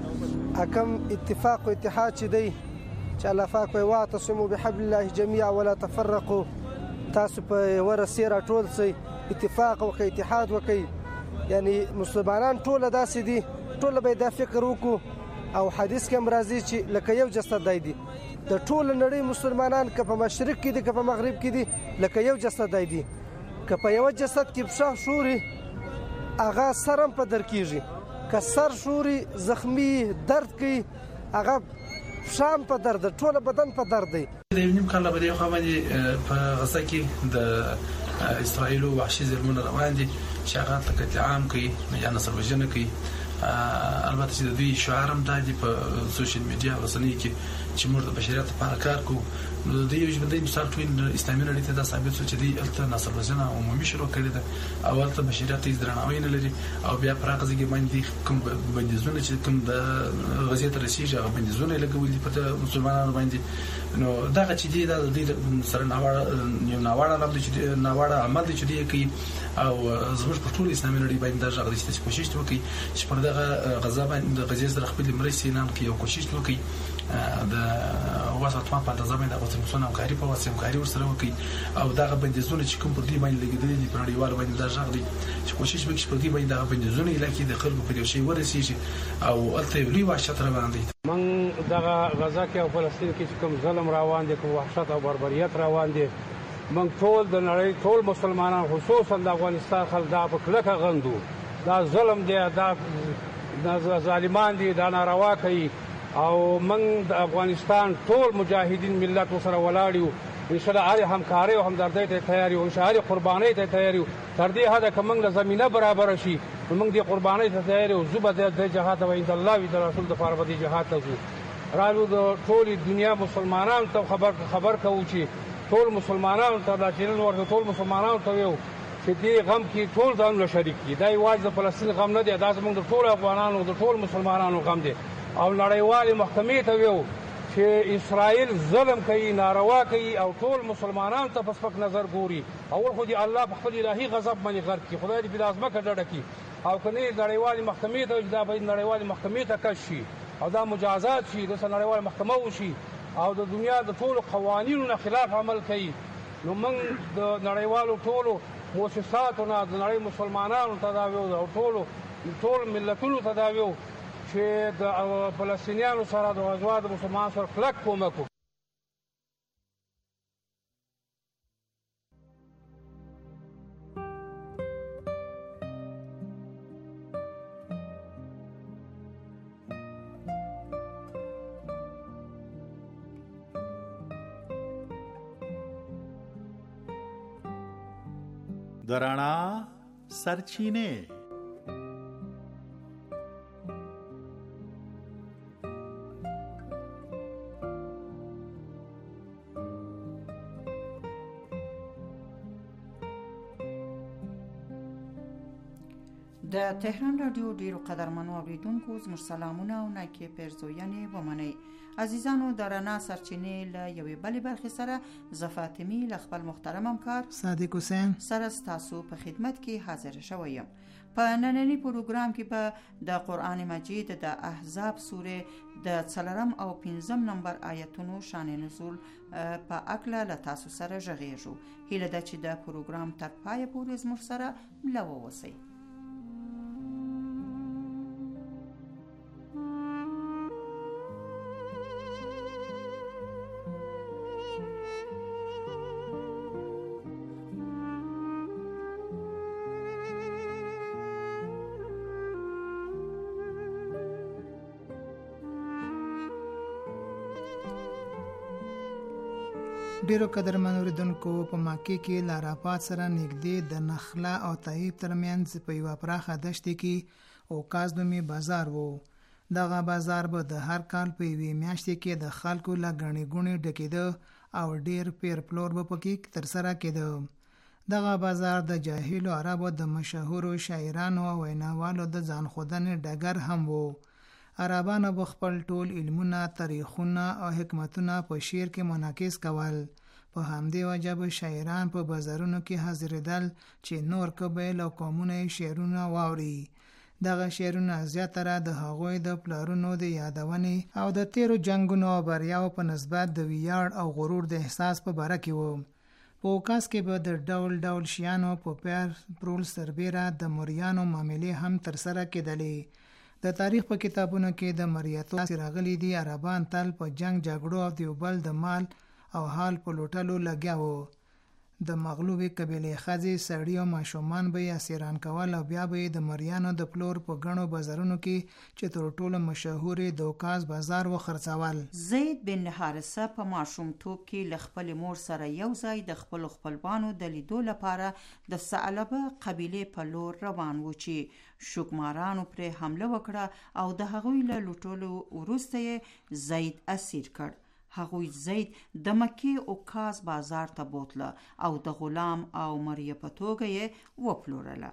حکم اتفاق و اتحاد چې دی چې الله پاک وایي واعتصموا بحبل الله جميعا ولا تفرقوا. تاسو په یوه رسۍ راټول شئ، اتفاق وکړئ، اتحاد وکړئ. یعنی مسلمانان ټوله داسې دي، ټوله به دا فکر وکړو او حدیث کې هم راځي چې لکه یو جسد دی. د ټوله نړۍ مسلمانان که په مشرق کې دي که په مغرب کې دي لکه یو جسد دی. که په یوه جسد کې پښه شوري هغه سر هم په در کېږي، که سر شوري زخمي درد کوي هغه پښه هم په درد، ټوله بدن په درد دی. د یو نیم کال په دې خوا باندې په غزه کې د اسرائیل وحشي ظلمونه روان دي چې هغه قتل عام کوي یا نسل وژنه کوي. البته چې د دوی شعار هم دا دی په سوشل میډیا او رسنیو کې چې موږ د بشریت لپاره کار کوو. نو د یو ژوندی مثال ټول اسلامي نړۍ ته دا ثابت شو چې دوی هلته نسل وژنه عمومي شروع کړې ده او هلته بشریت ته هېڅ درناوی نه لري او بیا په هغه ځای کې باندې کوم بندیزونه چې کوم د غزې ته رسېږي هغه بندیزونه یې لګولي په مسلمانانو باندې. نو دغه چې دی دا د دوی سره ناوړه عمل دی چې دوی کوي او زموږ په ټول اسلامي نړۍ باندې دا غږ دی چې کوشش وکړي چې پر دغه غزه باندې د غزې سره خپل مرستې اعلان کړي او کوشش وکړي د واسطه په اندازه باندې د مسلمانانو همکاري په واسطه همکاري ورسره وکړي او دغه بندیزونه چې کوم پر دې باندې لګېدلي دي په نړیوالو باندې دا غږ دی چې کوشش وکړي چې پر دې باندې دغه بندیزونه علاقې د خلکو په یو شی ورسېږي او هلته یو لوی وحشت روان دی. من دغه غزه کې او فلسطین کې چې کوم ظلم روان دي، کوم وحشت او بربریت روان دي، من ټول د نړۍ ټول مسلمانان خصوصا د افغانستان خلک دا په کلکه غندو. دا ظلم دی، دا ظالمان دي، دا ناروا کوي او من د افغانستان ټول مجاهدین ملت سره ولاړ یو. انشاءالله هر همکاري او همدردۍ ته تیار یو، انشاءالله قربانۍ ته تیار یو. تر دې حده که موږ له زمینه برابره شي نو موږ دې قربانۍ ته تیار یو. زه به د جهاد ته عند الله وي د رسول دپاره به دې جهاد ته ځو. راځو د ټولې دنیا مسلمانانو ته خبر کوو چې ټول مسلمانانو ته دا چینل ورته ټول مسلمانانو ته ویو چې دې غم کې ټول ځانونه شریک دي. دا یوازې د فلسطین غم نه دی، دا زموږ د ټولو افغانانو د ټول مسلمانانو غم دی. او نړیوالې محکمې ته ویو چې اسرائیل ظلم کوي، ناروا کوي او ټول مسلمانانو ته په سپک نظر ګوري. اول خو دې الله په خپل الهي غضب باندې غرق کړي، خدای دې په دا ځمکه ډډه کړي او که نه نړیوالې محکمې ته دا باید نړیوالې محکمې ته کش شي او دا مجازات شي، داسې نړیواله محکمه وشي او د دنیا د ټولو قوانینو نه خلاف عمل کوي، نو موږ د نړیوالو ټولو مؤسساتو نه د نړۍ مسلمانانو ته دا ویو او ټول ملتونو ته دا ویو چې د فلسطینیانو سره د غزوا د مسلمانانو سره کلک کومک وکړو. د رڼا سرچینې. د تهران رادیو ډیرو قدرمنو اوریدونکو زموږ سلامونه او نیکې پیرزوینې ومنئ. عزیزانو د رڼا سرچینې له یوې بلې برخې سره زه فاطمي له خپل محترم همکار صادق حسین سره ستاسو په خدمت کې حاضر شوی یم. په نننی پروګرام کې به د قرآن مجید د احزاب سورې د 4 او 5 نمبر آیتونو شان نزول په اکله له تاسو سره غږیږو. هیله ده چې د پروګرام تر پایه پورې زموږ سره مله واوسئ. ډیرو قدرمن اوریدونکو، په مکه کې لارافات سره نږدې د نخله او طیب ترمنځ په یوه پراخه دښته کې اوکاز نومي بازار وو. دغه بازار به د هر کال په یوې میاشتې کې د خلکو له ګڼې ګوڼې ډکېده او ډیر پیر پلور به پکې ترسره کېده. دغه بازار د جاهلو عربو د مشهورو شاعرانو او ویناوالو د ځان ښودنې ډګر هم وو. عربانو به خپل ټول علمونه، تاریخونه او حکمتونه په شعر کې منعکس کول. په همدې وجه به شاعران په بازارونو کې حاضرېدل چې نور قبایل او قومونه شعرونه واوري. دغه شعرونه زیاتره د هغوی د پلارونو د یادونې او د تیرو جنگونو او بریاو په نسبت د ویاړ او غرور د احساس په باره کې وو. په اوکاز کې به د ډول ډول شیانو په پیر پرول سربیره د مریانو معاملې هم ترسره کېدلې. د تاریخ په کتابونو کې د مریتو راغلي دي عربان تل په جنگ جګړو او دیوبل د مال او حال په لوټلو لګیا وو. د مغلوبې قبیلې ښځې، سړي او ماشومان به یې اسیران کول او بیا به یې د مریانو د پلور په ګڼو بازارونو کې چې تر ټولو مشهور د اوکاز بازار وخرڅول. زید بن حارثه په ماشومتوب کې له خپل مور سره یو ځای د خپل خپلوانو د لیدو لپاره د ثعلبه قبیلې په لور روان و چې شوکمارانو پرې حمله وکړه او د هغوی له لوټولو وروسته یې زید اسیر کړ. هغوی زید د مکې اوکاز بازار ته بوتله او د غلام او مریه په توګه یې وپلورله.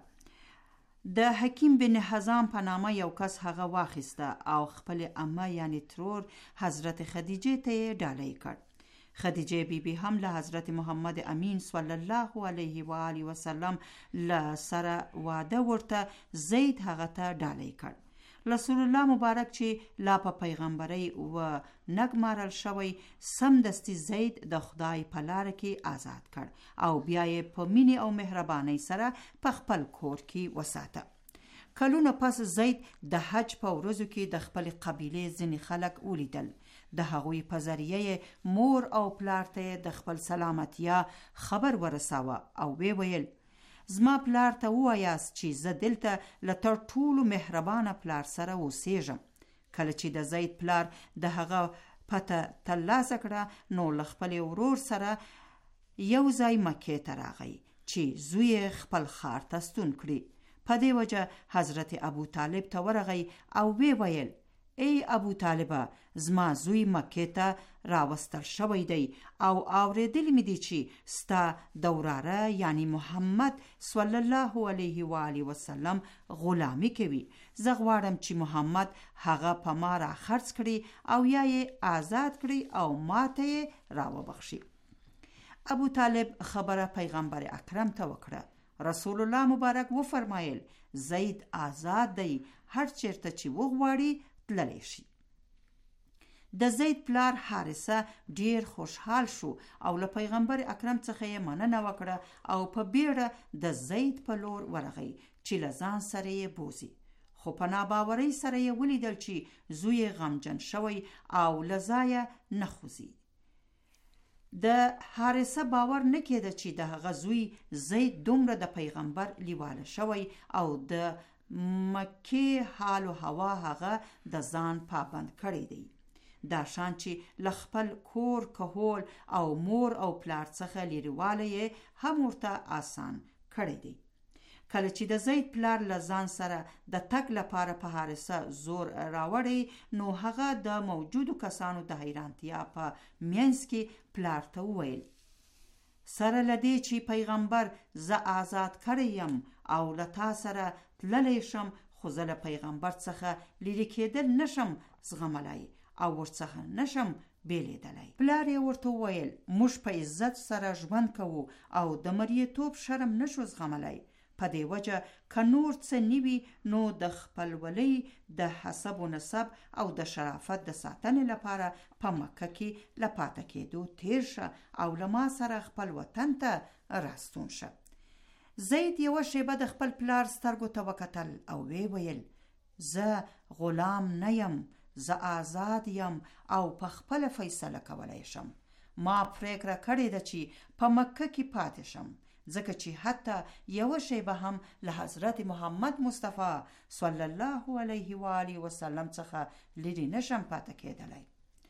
د حکیم بن حزام په نامه یو کس هغه واخیسته او خپل عمه یعنی ترور حضرت خدیجه ته یې ډالۍ کړ. خدیجه بیبی هم له حضرت محمد امین صلی الله علیه و آله وسلم له سره واده ورته زید هغه ته ډالۍ کړ. رسول الله مبارک چې لا په پیغمبري و نګمارل شوی سمدستي زید د خدای په لار کې آزاد کړ او بیا یې په مینې او مهربانۍ سره په خپل کور کې وساته. کلونه پس زید د حج په ورځو کې د خپل قبیلې ځینې خلک ولیدل. د هغوی په ذریعه مور او پلار ته د خپل سلامتیا خبر ورساوه او ویل زما پلار ته ووایاست چې زه دلته له تر ټولو مهربانه پلار سره اوسېږم. کله چې د زید پلار د هغه پته ترلاسه کړه نو له خپل ورور سره یو ځای مکې ته راغی چې زوی خپل ښار ته ستون کړي. په دې وجه حضرت ابو طالب ته ورغی او ویل ای ابو طالبه، زما زوی مکې ته راوستل شوی دی او اوریدلی مې دي چې ستا د وراره یعنی محمد صلی الله علیه و آله وسلم غلامی کوي. زه غواړم چې محمد هغه په ما را خرڅ کړي او یا یې آزاد کړي او ما ته یې راوبخشي. ابو طالب خبره پیغمبر اکرم ته وکړه. رسول الله مبارک وفرمایل زید آزاد دی، هر چیرته چې وغواړي تللی شي. د زید پلار حارثه ډیر خوشحال شو او له پیغمبر اکرم څخه یې مننه وکړه او په بیړه د زید په لور ورغی چې له ځان سره یې بوزي، خو په ناباورۍ سره یې ولیدل چې زوی غمجن شوی او له ځایه نه خوځي. د حارثه باور نه کېده چې د هغه زوی زید دومره د پیغمبر لیواله شوی او د مکې حال و هوا هغه د ځان پابند کړی دی، دا شان چې له خپل کور کهول او مور او پلار څخه لیرواله یې هم ورته آسان کړی دی. کله چې د زید پلار له ځان سره د تګ لپاره په حارثه زور راوړی نو هغه د موجودو کسانو د حیرانتیا په منځ کې پلار ته وویل سره له دې چې پیغمبر زه آزاد کړی یم او له تا سره تللی شم، خو زه له پیغمبر څخه لیرې کېدل نشم زغملی او ورڅخه نشم بیلیدلی. پلار یې ورته وویل موږ په عزت سره ژوند کوو او د مریتوب شرم نشو زغملی، په دې وجه که نور څه نیوي نو د خپلولۍ د حسب و نسب او د شرافت د ساتنې لپاره په مکه کې له پاته کېدو تیر شه او له ما سره خپل وطن ته راستون شه. زید یوه شیبه د خپل پلار سترګو ته وکتل او وی ویل زه غلام نه یم، زه آزاد یم او په خپل فیصله کولای شم. ما پریکړه کړې ده چې په مکه کې پاتې شم، ځکه چې حتی یوه شیبه هم له حضرت محمد مصطفی صلی الله علیه و آله وسلم څخه لرې نشم پاتې کېدلی.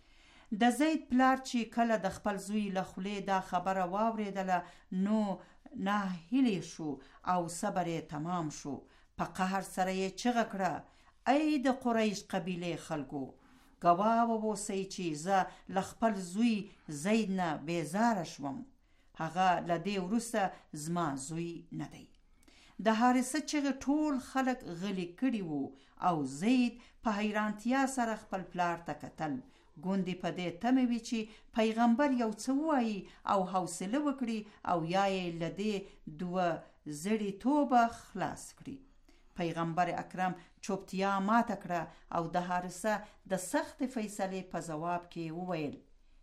د زید پلار چې کله د خپل زوی له خولې دا خبره واورېدله نو ناهیلی شو او صبر یې تمام شو. په قهر سره یې چغه کړه ای د قریش قبیله خلکو، ګواه واوسئ چې زه له خپل زوی زید نه بیزاره شوم، هغه له دې وروسته زما زوی نه دی. د حارثه چغې ټول خلک غلي کړي وو او زید په حیرانتیا سره خپل پلار ته کتل، ګوندې په دې تمه وي چې پیغمبر یو څه ووایي او حوصله وکړي او یا یې له دې دوه زړې توبه خلاص کړي. پیغمبر اکرم چوپتیا ماته کړه او د حارثه د سخت فیصلې په جواب کې وویل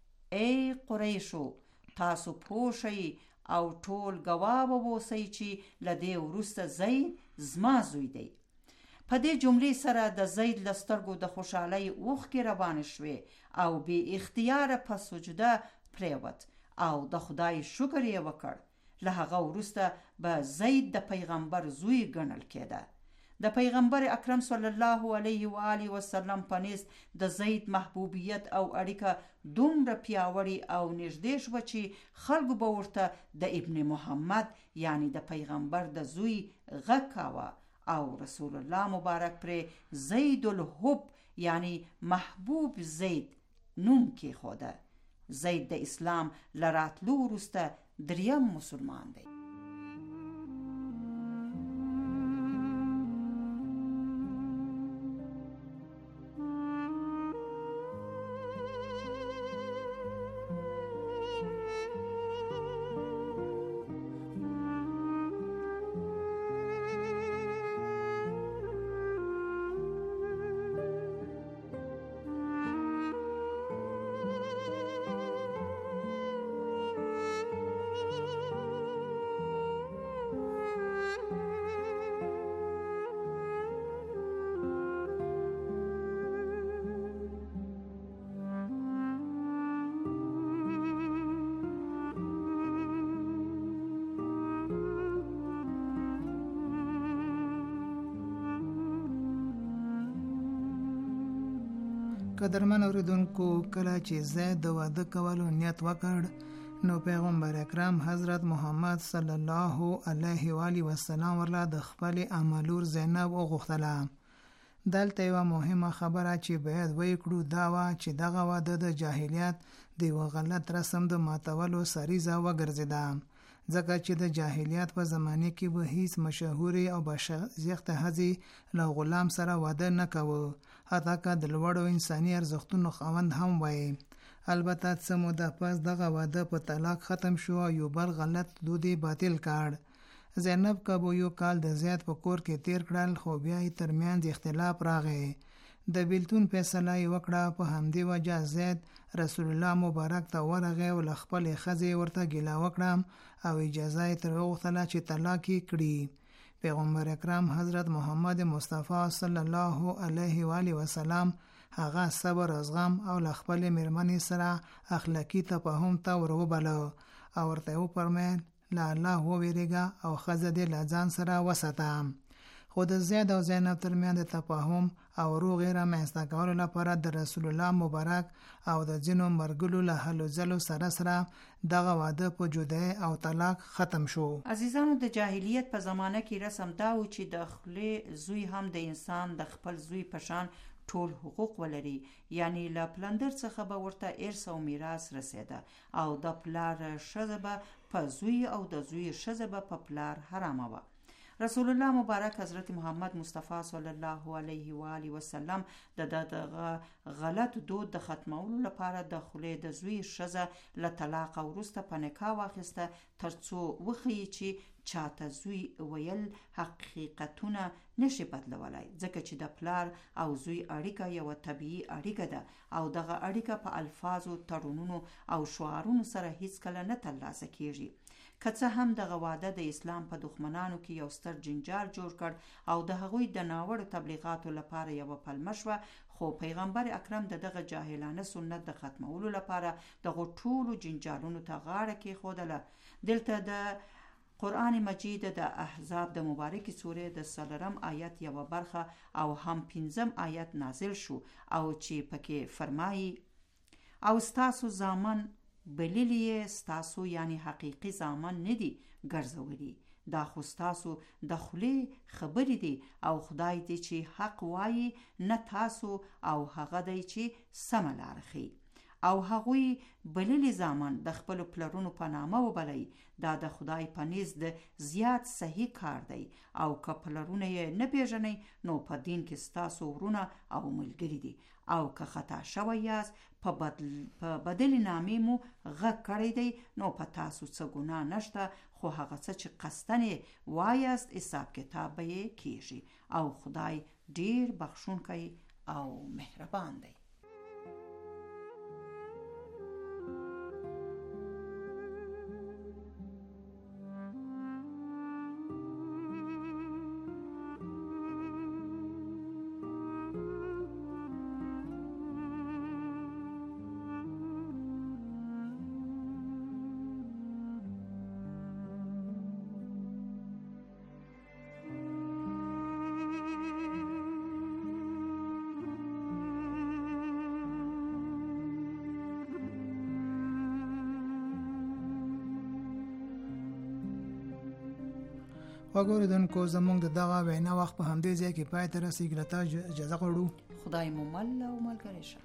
ای قریشو، تاسو پوه شئ او ټول ګواه واوسئ چې له دې وروسته زید زما زوی دی. په دې جملې سره د زید له سترګو د خوشحالۍ اوښکې روانې شوې او بې اختیاره په سجده پریوت او د خدای شکر یې وکړ. له هغه وروسته به زید د پیغمبر زوی ګڼل کېده. د پیغمبر اکرم صلی الله علیه و آله وسلم په نزد د زید محبوبیت او اړیکه دومره پیاوړې او نږدې شوه چې خلکو به ورته د ابن محمد یعنی د پیغمبر د زوی غږ کاوه او رسول الله مبارک پرې زید الحب یعنی محبوب زید نوم کېښوده. زید د اسلام له راتلو وروسته دریم مسلمان دی. قدرمن اوریدونکو، کله چې زید د واده کولو نیت وکړ نو پیغمبر اکرم حضرت محمد صلی الله علیه و آله وسلم ورله د خپل امالور زینب وغوښتله. دلته یوه مهمه خبره چې باید وکړو دا وه چې دغه واده د جاهلیت د یوه غلط رسم د ماتولو سریزه وګرځېده، ځکه چې د جاهلیت په زمانه کې به هیڅ مشهورې او باشیخته ښځې له غلام سره واده نه کوه، حتی که د لوړو انساني ارزښتونو خاوند هم وایي. البته څه موده پس دغه واده په طلاق ختم شو او یو بل غلط دود یې باطل کړ. زینب که به یو کال د زید په کور کې تیر کړل خو بیا یې ترمنځ اختلاف راغی. د بیلتون فیصله یې وکړه. په همدې وجه زید رسول الله مبارک ته ورغی او له خپلې ښځې ورته ګیله وکړه او اجازه یې ترې وغوښتله چې طلاق یې کړي. پیغمبر اکرم حضرت محمد مصطفی صلی الله علیه و آله وسلم هغه صبر او زغم او له خپلې میرمنې سره اخلاقی تفاهم ته وروبله او ورته وفرمایل له الله وویریږه او ښځه دې له ځان سره وساته. خو د زید او زینب ترمنځ د تفاهم او روغې رامنځته کولو لپاره د رسول الله مبارک او د ځینو مرګلو له هلو ځلو سره دغه واده په جدای او طلاق ختم شو. عزیزانو، د جاهلیت په زمانه کې رسم دا و چې د خپلې زوی هم د انسان د خپل زوی په شان ټول حقوق ولري، یعنی له پلندر څخه به ورته ارث او میراث رسیده او د پلار ښځه به په زوی او د زوی ښځه به په پلار حرامه وه. رسول الله مبارک حضرت محمد مصطفی صلی الله علیه و آله وسلم د غلط دود د ختمولو لپاره د خولې د زوی ښځه له طلاق وروسته په نکاح واخیسته، ترڅو وښیي چې چاته زوی ویل حقیقتونه نشي بدلولای، ځکه چې د پلار او زوی اړیکه یو طبیعي اړیکه ده او دغه اړیکه په الفاظو، تړونونو او شعارونو سره هیڅ کله نه ترلاسه کیږي. که څه هم دغه واده د اسلام په دښمنانو کې یو ستر جنجال جوړ کړ او د هغوی د ناوړو تبلیغاتو لپاره یو پلمه شوه، خو پیغمبر اکرم دغه جاهلانه سنت د ختمولو لپاره دغه ټولو جنجالونو ته غاړه کېښودله. دلته د قرآن مجید د احزاب د مبارکی سوره د 4 آیت یو برخه او هم 5 آیت نازل شو او چې پکې فرمایي او ستاسو زامن بللی ستاسو یعنی حقیقی زامن ندی ګرځولي، دا خو ستاسو د خولې خبرې دي او خدای دې چې حق وایي نه تاسو او هغه دی چې سمه لار ښیي او هغوی بللی زامن د خپل پلرونو په نامه وبلئ. دا د خدای په نزد زیات صحیح کار دی او که پلرونه یې نه پیژنئ نو په دین کې ستاسو ورونه او ملګري دي او که خطا شوی یاست په بدل نامې مو غږ کړی دی نو په تاسو څه ګناه نشته، خو هغه څه چې قصدن وایاست حساب کتاب به یې کیږي او خدای ډیر بخښونکی او مهربان دی. وګوریدونکو زموږ د دغه وینا وخت په همدې ځای کې پای ته رسیږي. له تا اجازه غواړو. خدای مو مل او ملګری شه.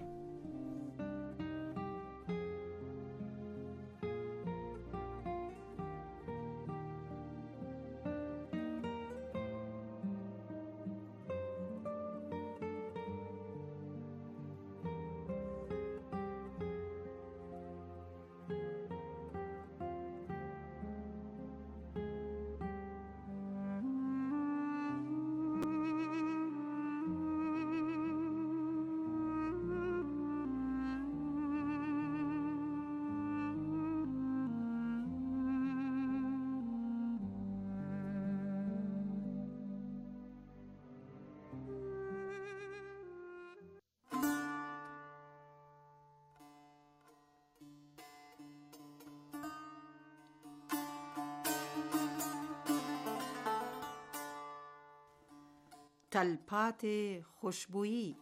تلپاتې خوشبویی.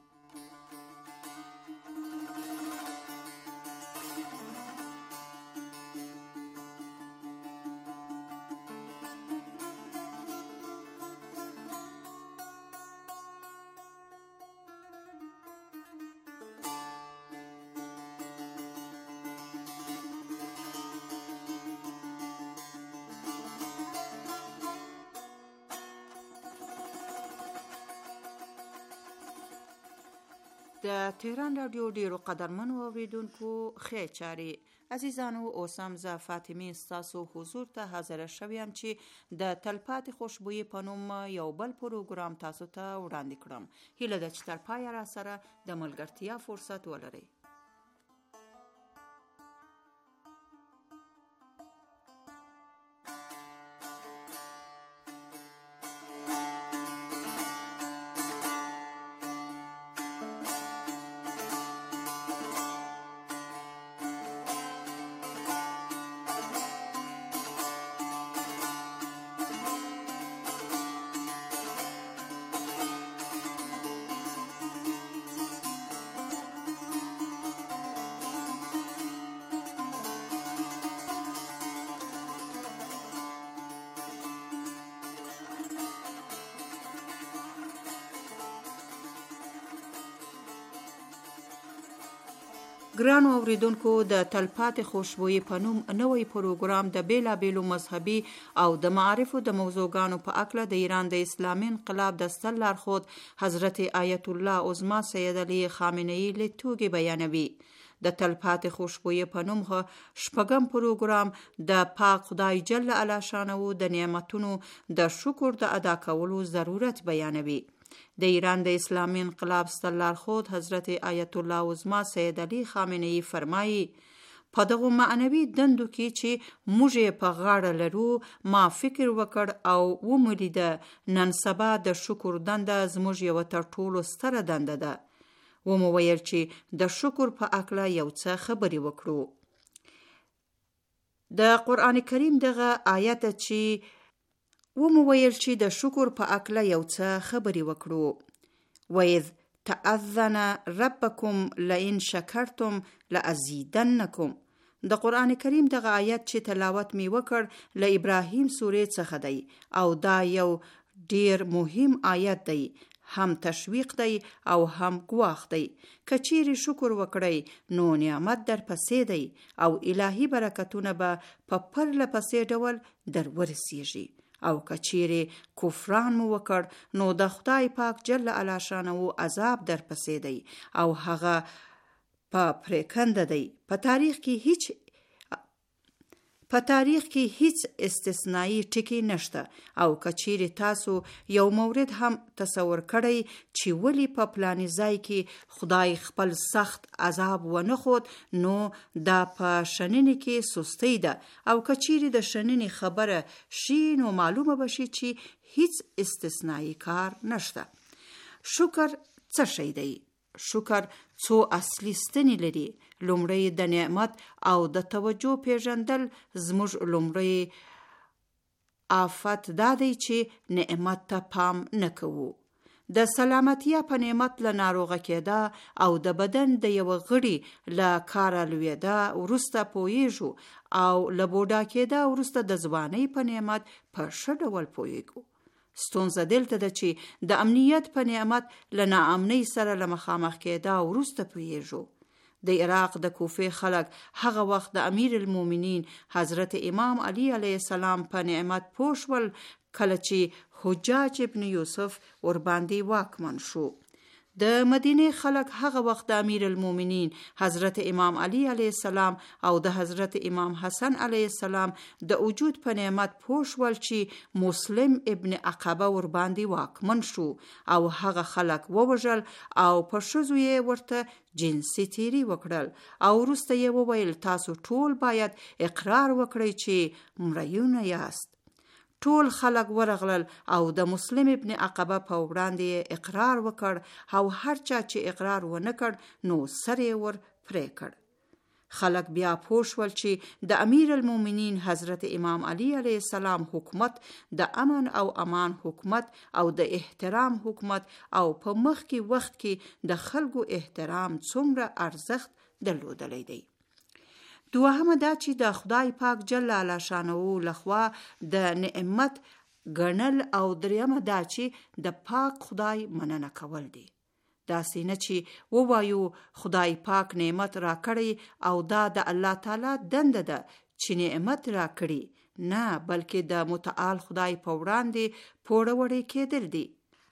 د تهران رادیو ډیرو قدرمنو اوریدونکو ښې چارې. عزیزانو اوس هم زه فاطمه ستاسو حضور ته حاضر شویم چې د تلپاتې خوشبویي په نوم یو بل پروګرام تاسو ته وړاندې کړم. هیله ده چې تر پایه را سره د ملګرتیا فرصت ولرئ. ګرانو اوریدونکو، د تلپاتې خوشبویي په نوم نوی پروګرام د بیلابیلو مذهبي او د معارفو د موضوعګانو په اکله د ایران د اسلامي انقلاب د ستر لارښود حضرت آیت الله عظما سید علی خامنه‌ای لیدتوږي بیانوي. د تلپاتې خوشبویي په نوم شپږم پروګرام د پاک خدای جل علا شانه د نعمتونو د شکر د ادا کولو ضرورت بیانوي. د ایران د اسلامي انقلاب ستر لارښود حضرت آیت الله عظما سید علی خامنه‌ای فرمایي په دغه معنوي دندو کې چې موږ په غاړه لرو ما فکر وکړ او ومولیده نن سبا د شکر دنده زموږ یو تر ټولو ستره دنده ده. ومو ویل چې د شکر په اکله یو څه خبرې وکړو. د قرآن کریم دغه آیت چې ومو ویل چې د شکر په اکله یو څه خبرې وکړو. وَإِذْ تَأَذَّنَ رَبَّكُمْ لَئِنْ شَكَرْتُمْ لَأَزِيدَنَّكُمْ. د قرآن کریم دغه آیت چې تلاوت می وکړ له ابراهیم سورې څخه دی او دا یو ډیر مهم آیت دی، هم تشویق دی او هم ګواښ دی. که چیرې شکر وکړئ نو نعمت در پسې دی او الهی برکتونه به په پرله پسې ډول در ورسیږي. او که چیرې کفران مو وکړ نو د خدای پاک جل علا شانه عذاب در پسې دی او هغه په پریکنده دی. په تاریخ کې هیڅ استثنایی ټکی نشته. او که چیرې تاسو یو مورد هم تصور کړئ چې ولی په پلاني ځای کې خدای خپل سخت عذاب ونه خود نو دا په شننې کې سستی ده. او که چیرې د شننې خبره شي نو معلومه بشي چې هیڅ استثنایی کار نشته. شکر څه شی دی؟ شکر څو اصلي ستنې لري. لومړی د نعمت او د توجه پیژندل. زموږ لومړی آفت دا دی چې نعمت ته پام نه کوو. د سلامتیا په نعمت له ناروغه کېده او د بدن د یو غړي له کاره لوېده وروسته پوهیږو او له بوډا کېده وروسته د ځوانۍ په نعمت په ښه ډول پوهیږو. ستونزه دلته ده چې د امنیت په نعمت له ناامنۍ سره له مخامخ کېده وروسته پوهیږو. د عراق د کوفې خلک هغه وخت د امیر المؤمنین حضرت امام علی علیه السلام په نعمت پوه شول کله چې حجاج ابن یوسف ورباندې واکمن شو. د مدینه خلک هغه وخت د امیر المؤمنین حضرت امام علی علیه السلام او د حضرت امام حسن علیه السلام د وجود په نعمت پوه شول چې مسلم ابن عقبه ورباندې واکمن شو او هغه خلک ووژل او په ښځو یې ورته جنسي تیری وکړل او وروسته یې وویل تاسو ټول باید اقرار وکړئ چې مریونه یاست. ټول خلک ورغلل او د مسلم ابن عقبه په وړاندې اقرار وکړ او هر چا چې اقرار ونه کړ نو سر یې ور پرې کړ. خلک بیا پوه شول چې د امیر المؤمنین حضرت امام علی علیه السلام حکومت د امن او امان حکومت او د احترام حکومت او په مخکې وخت کې د خلکو احترام څومره ارزښت درلودلی دی. دوهمه دا چې د خدای پاک جل علا شانه لخوا د نعمت ګڼل او دریمه دا چې د پاک خدای مننه کول دي. داسې نه چې ووایو خدای پاک نعمت را کړی او دا د الله تعالی دنده ده چې نعمت را کړي، نه بلکې د متعال خدای په وړاندې پوړه وړې کېدل دي.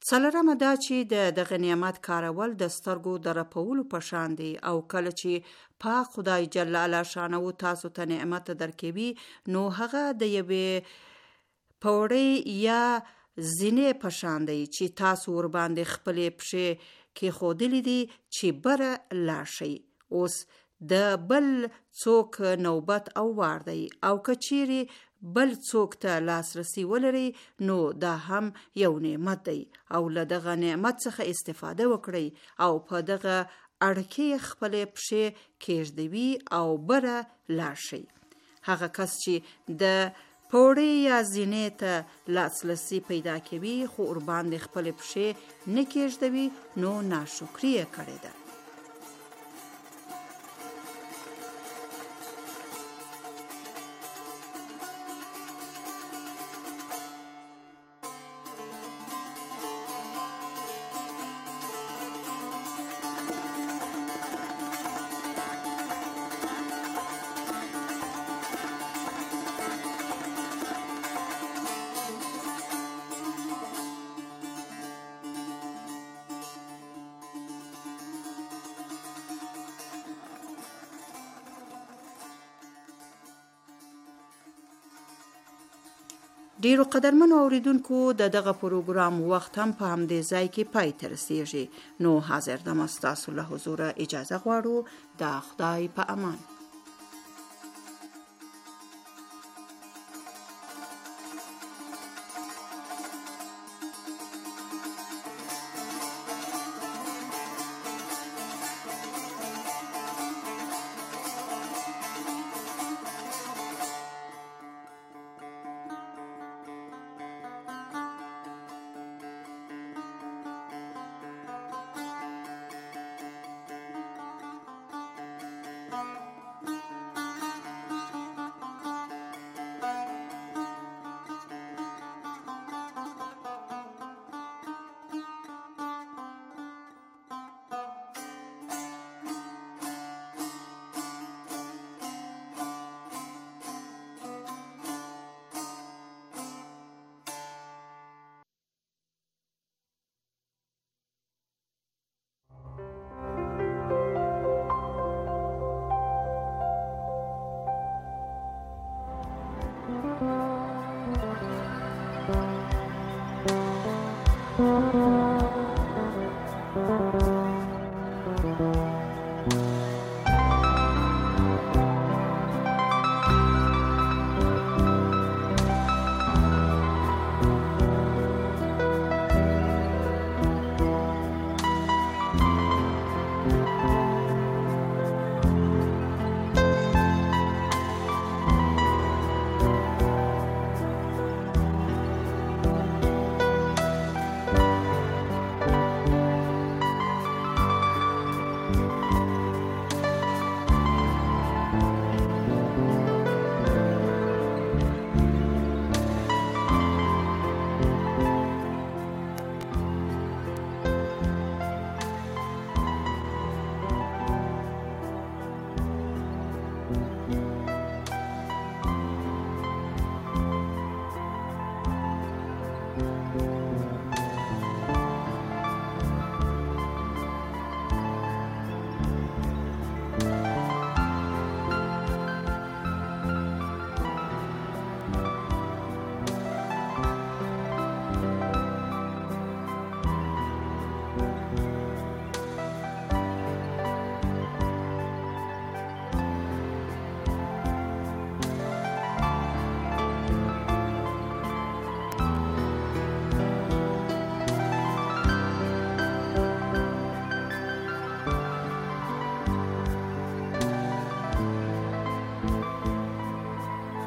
څلورمه دا چې د دغه نعمت کارول د سترګو د رپولو په شان دی او کله چې پاک خدای جل الله شانه تاسو ته نعمت درکوي نو هغه د یوې پوړې یا زینې په شان دی چې تاسو ور باندې خپلې پښې کېښودلې دي چې بره لاړ شئ. اوس د بل څوک نوبت او وار دی او که چیرې بل څوک ته لاسرسی ولري نو دا هم یو نعمت دی او له دغه نعمت څخه استفاده وکړئ او په دغه اړکې خپلې پښې کېږدوي او بره لاړ شئ. هغه کس چې د پوړې یا زینې ته لاسرسی پیدا کوي خو ور باندې خپلې پښې نه کېږدوي نو ناشکري یې کړې ده. ډیرو قدرمنو اوریدونکو د دغه پروګرام وخت هم په همدې ځای کې پای ته رسیږي. نو حاضر دم ستاسو له حضور اجازه غواړو. د خدای په امان.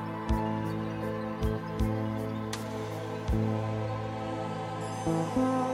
Thank you.